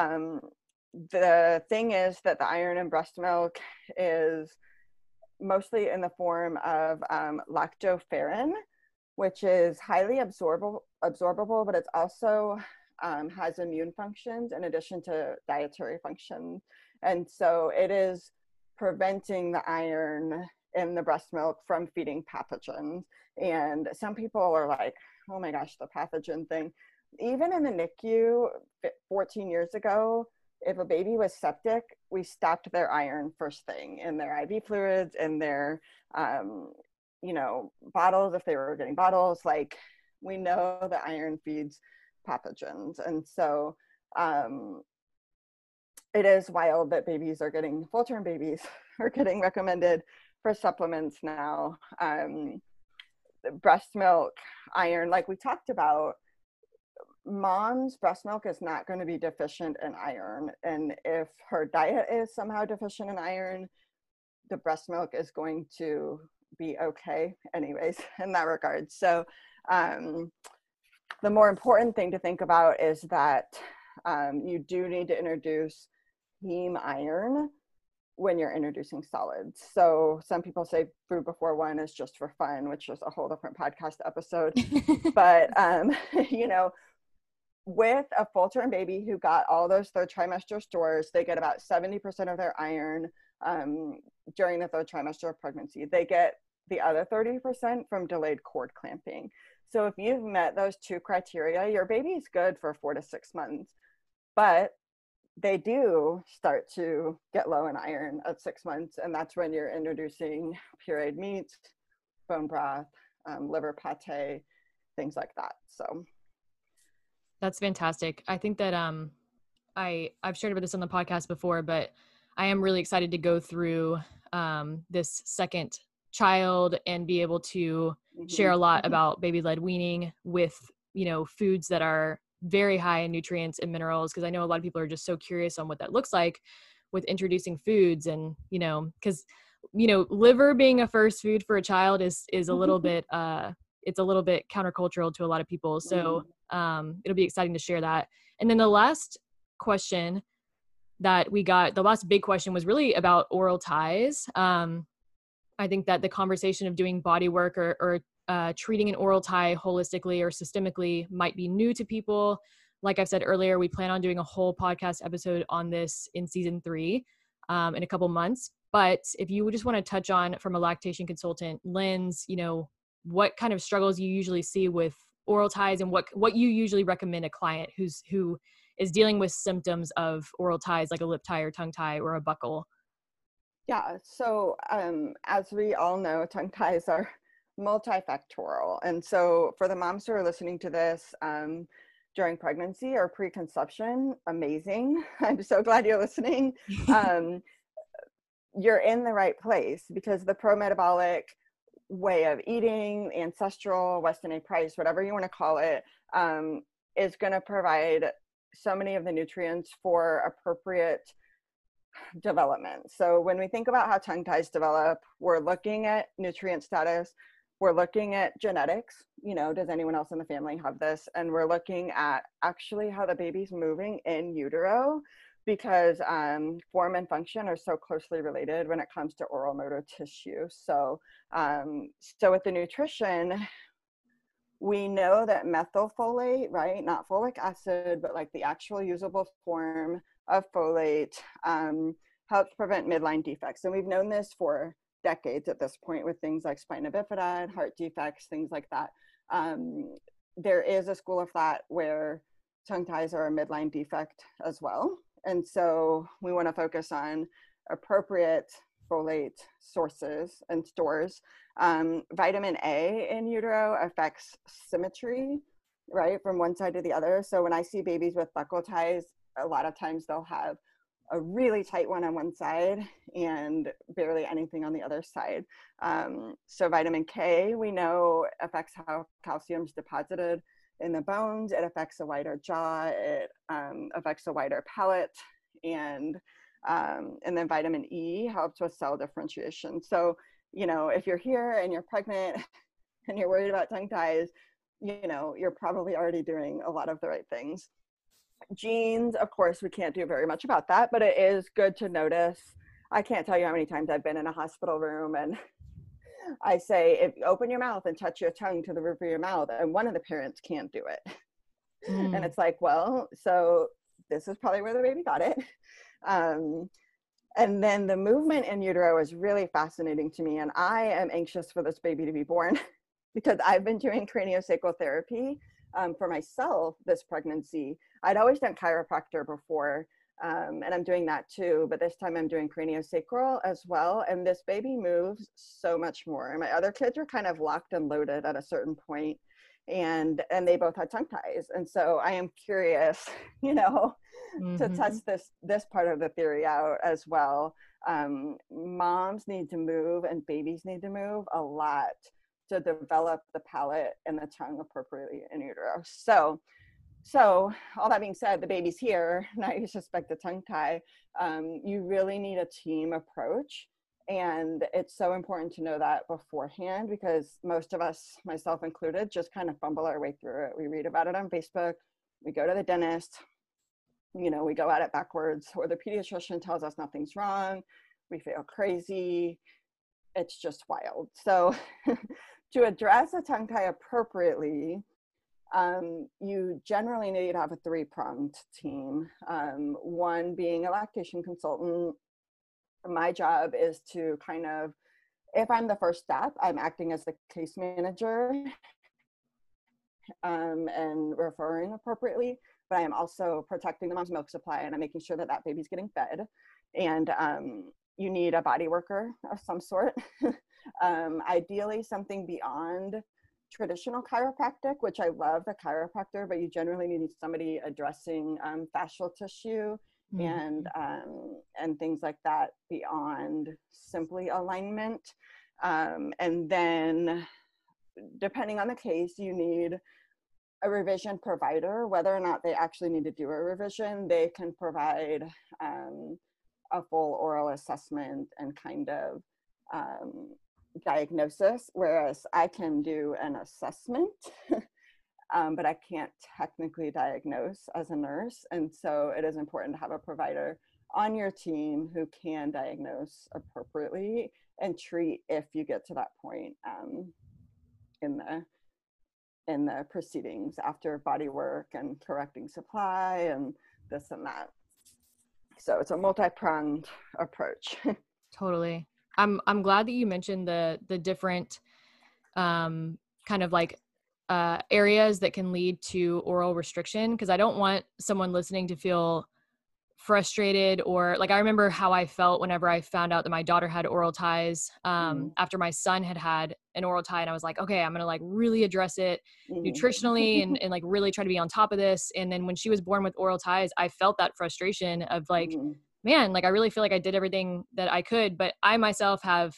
The thing is that the iron in breast milk is mostly in the form of lactoferrin, which is highly absorbable, but it's also has immune functions in addition to dietary function. And so it is preventing the iron in the breast milk from feeding pathogens. And some people are like, oh my gosh, the pathogen thing. Even in the NICU 14 years ago, if a baby was septic, we stopped their iron first thing in their IV fluids, in their, bottles, if they were getting bottles. Like, we know that iron feeds pathogens. And so it is wild that full-term babies are getting recommended for supplements now. Breast milk, iron, like we talked about, mom's breast milk is not going to be deficient in iron. And if her diet is somehow deficient in iron, the breast milk is going to be okay anyways in that regard. So the more important thing to think about is that you do need to introduce heme iron when you're introducing solids. So some people say food before one is just for fun, which is a whole different podcast episode. But, with a full-term baby who got all those third trimester stores, they get about 70% of their iron during the third trimester of pregnancy. They get the other 30% from delayed cord clamping. So if you've met those two criteria, your baby is good for 4 to 6 months. But they do start to get low in iron at 6 months, and that's when you're introducing pureed meats, bone broth, liver pate, things like that. So that's fantastic. I think that I've shared about this on the podcast before, but I am really excited to go through this second child and be able to share a lot about baby-led weaning with, foods that are very high in nutrients and minerals, because I know a lot of people are just so curious on what that looks like with introducing foods. And because liver being a first food for a child is a little bit it's a little bit countercultural to a lot of people. So it'll be exciting to share that. And then the last question that we got, the last big question, was really about oral ties. I think that the conversation of doing body work or treating an oral tie holistically or systemically might be new to people. Like I've said earlier, we plan on doing a whole podcast episode on this in season 3 in a couple months. But if you just want to touch on, from a lactation consultant lens, what kind of struggles you usually see with oral ties, and what you usually recommend a client who is dealing with symptoms of oral ties, like a lip tie or tongue tie or a buckle. Yeah, so as we all know, tongue ties are multifactorial. And so for the moms who are listening to this during pregnancy or pre-conception, amazing. I'm so glad you're listening. You're in the right place, because the pro-metabolic way of eating, ancestral, Weston A. Price, whatever you want to call it, is going to provide so many of the nutrients for appropriate development. So when we think about how tongue ties develop, we're looking at nutrient status, we're looking at genetics, does anyone else in the family have this? And we're looking at actually how the baby's moving in utero, because form and function are so closely related when it comes to oral motor tissue. So with the nutrition, we know that methylfolate, right, not folic acid, but like the actual usable form of folate, helps prevent midline defects. And we've known this for decades at this point with things like spina bifida, heart defects, things like that. There is a school of thought where tongue ties are a midline defect as well. And so we want to focus on appropriate folate sources and stores. Vitamin A in utero affects symmetry, right, from one side to the other. So when I see babies with buccal ties, a lot of times they'll have a really tight one on one side and barely anything on the other side. So vitamin K, we know, affects how calcium's deposited in the bones. It affects a wider jaw. It affects a wider palate. And then vitamin E helps with cell differentiation. So, if you're here and you're pregnant and you're worried about tongue ties, you're probably already doing a lot of the right things. Genes, of course, we can't do very much about that, but it is good to notice. I can't tell you how many times I've been in a hospital room and I say, if you open your mouth and touch your tongue to the roof of your mouth, and one of the parents can't do it. And it's like, well, so this is probably where the baby got it. And And then the movement in utero is really fascinating to me. And I am anxious for this baby to be born because I've been doing craniosacral therapy for myself this pregnancy. I'd always done chiropractor before, and I'm doing that too. But this time I'm doing craniosacral as well. And this baby moves so much more. And my other kids were kind of locked and loaded at a certain point, and they both had tongue ties. And so I am curious, you know, to test this part of the theory out as well. Moms need to move and babies need to move a lot to develop the palate and the tongue appropriately in utero. So all that being said, the baby's here. Now you suspect a tongue tie. You really need a team approach. And it's so important to know that beforehand, because most of us, myself included, just kind of fumble our way through it. We read about it on Facebook, we go to the dentist, you know, we go at it backwards, or the pediatrician tells us nothing's wrong, we feel crazy. It's just wild. So to address a tongue tie appropriately, you generally need to have a three-pronged team. One being a lactation consultant. My job is to kind of, if I'm the first step, I'm acting as the case manager and referring appropriately, but I am also protecting the mom's milk supply, and I'm making sure that that baby's getting fed. And you need a body worker of some sort. Ideally something beyond traditional chiropractic, which I love the chiropractor, but you generally need somebody addressing fascial tissue and things like that beyond simply alignment. And then depending on the case, you need a revision provider. Whether or not they actually need to do a revision, they can provide a full oral assessment and kind of diagnosis, whereas I can do an assessment, but I can't technically diagnose as a nurse. And so it is important to have a provider on your team who can diagnose appropriately and treat if you get to that point in the proceedings after body work and correcting supply and this and that. So it's a multi-pronged approach. Totally. I'm glad that you mentioned the different kind of like areas that can lead to oral restriction, because I don't want someone listening to feel frustrated, or like, I remember how I felt whenever I found out that my daughter had oral ties after my son had an oral tie, and I was like, okay, I'm gonna like really address it nutritionally and like really try to be on top of this. And then when she was born with oral ties, I felt that frustration of like, man, like I really feel like I did everything that I could, but I myself have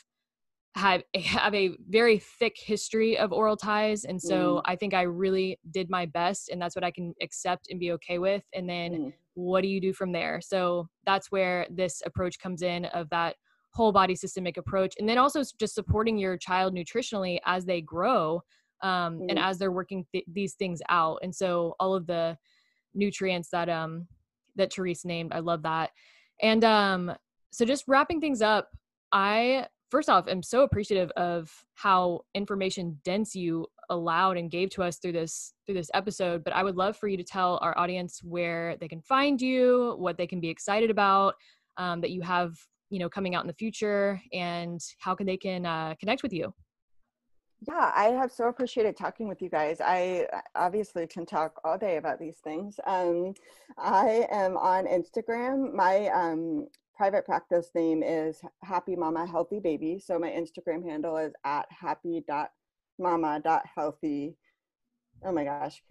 a very thick history of oral ties. And so I think I really did my best, and that's what I can accept and be okay with. And then what do you do from there? So that's where this approach comes in, of that whole body systemic approach. And then also just supporting your child nutritionally as they grow and as they're working these things out. And so all of the nutrients that Therese named, I love that. And so just wrapping things up, I first off am so appreciative of how information dense you allowed and gave to us through this episode. But I would love for you to tell our audience where they can find you, what they can be excited about that you have, you know, coming out in the future, and how they can connect with you. Yeah, I have so appreciated talking with you guys. I obviously can talk all day about these things. I am on Instagram. My private practice name is Happy Mama Healthy Baby. So my Instagram handle is at happy.mama.healthy. Oh my gosh,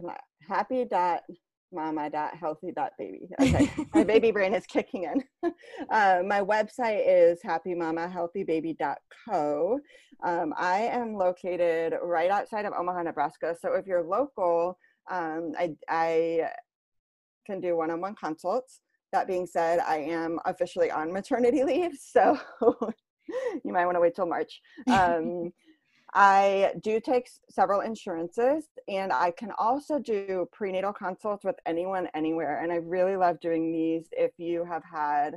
happy.mama.healthy.baby. Okay, my baby brain is kicking in. My website is happymamahealthybaby.co. I am located right outside of Omaha, Nebraska. So if you're local, I can do one-on-one consults. That being said, I am officially on maternity leave, so you might want to wait till March. I do take several insurances, and I can also do prenatal consults with anyone, anywhere. And I really love doing these if you have had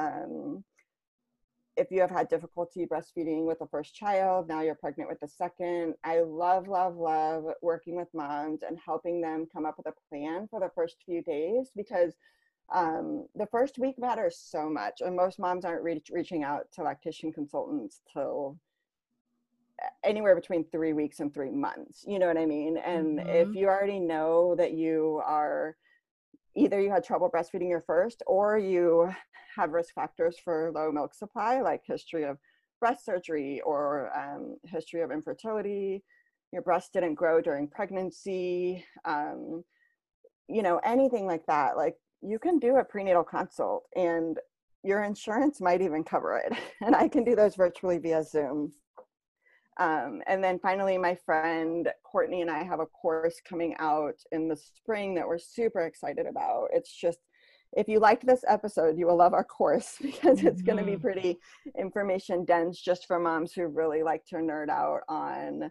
difficulty breastfeeding with the first child, now you're pregnant with the second. I love, love, love working with moms and helping them come up with a plan for the first few days, because The first week matters so much, and most moms aren't reaching out to lactation consultants till anywhere between 3 weeks and 3 months. You know what I mean? And if you already know that you are either you had trouble breastfeeding your first, or you have risk factors for low milk supply, like history of breast surgery or history of infertility, your breast didn't grow during pregnancy, you know, anything like that, like you can do a prenatal consult and your insurance might even cover it. And I can do those virtually via Zoom. And then finally, my friend Courtney and I have a course coming out in the spring that we're super excited about. It's just, if you liked this episode, you will love our course because it's going to be pretty information dense, just for moms who really like to nerd out on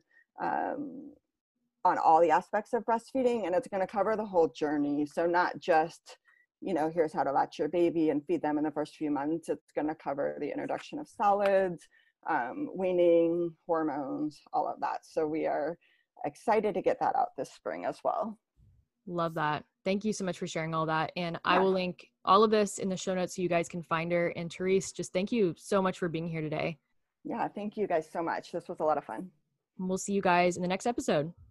all the aspects of breastfeeding. And it's going to cover the whole journey. So not just, you know, here's how to latch your baby and feed them in the first few months. It's going to cover the introduction of solids, weaning, hormones, all of that. So we are excited to get that out this spring as well. Love that. Thank you so much for sharing all that. And I will link all of this in the show notes so you guys can find her. And Therese, just thank you so much for being here today. Yeah, thank you guys so much. This was a lot of fun. And we'll see you guys in the next episode.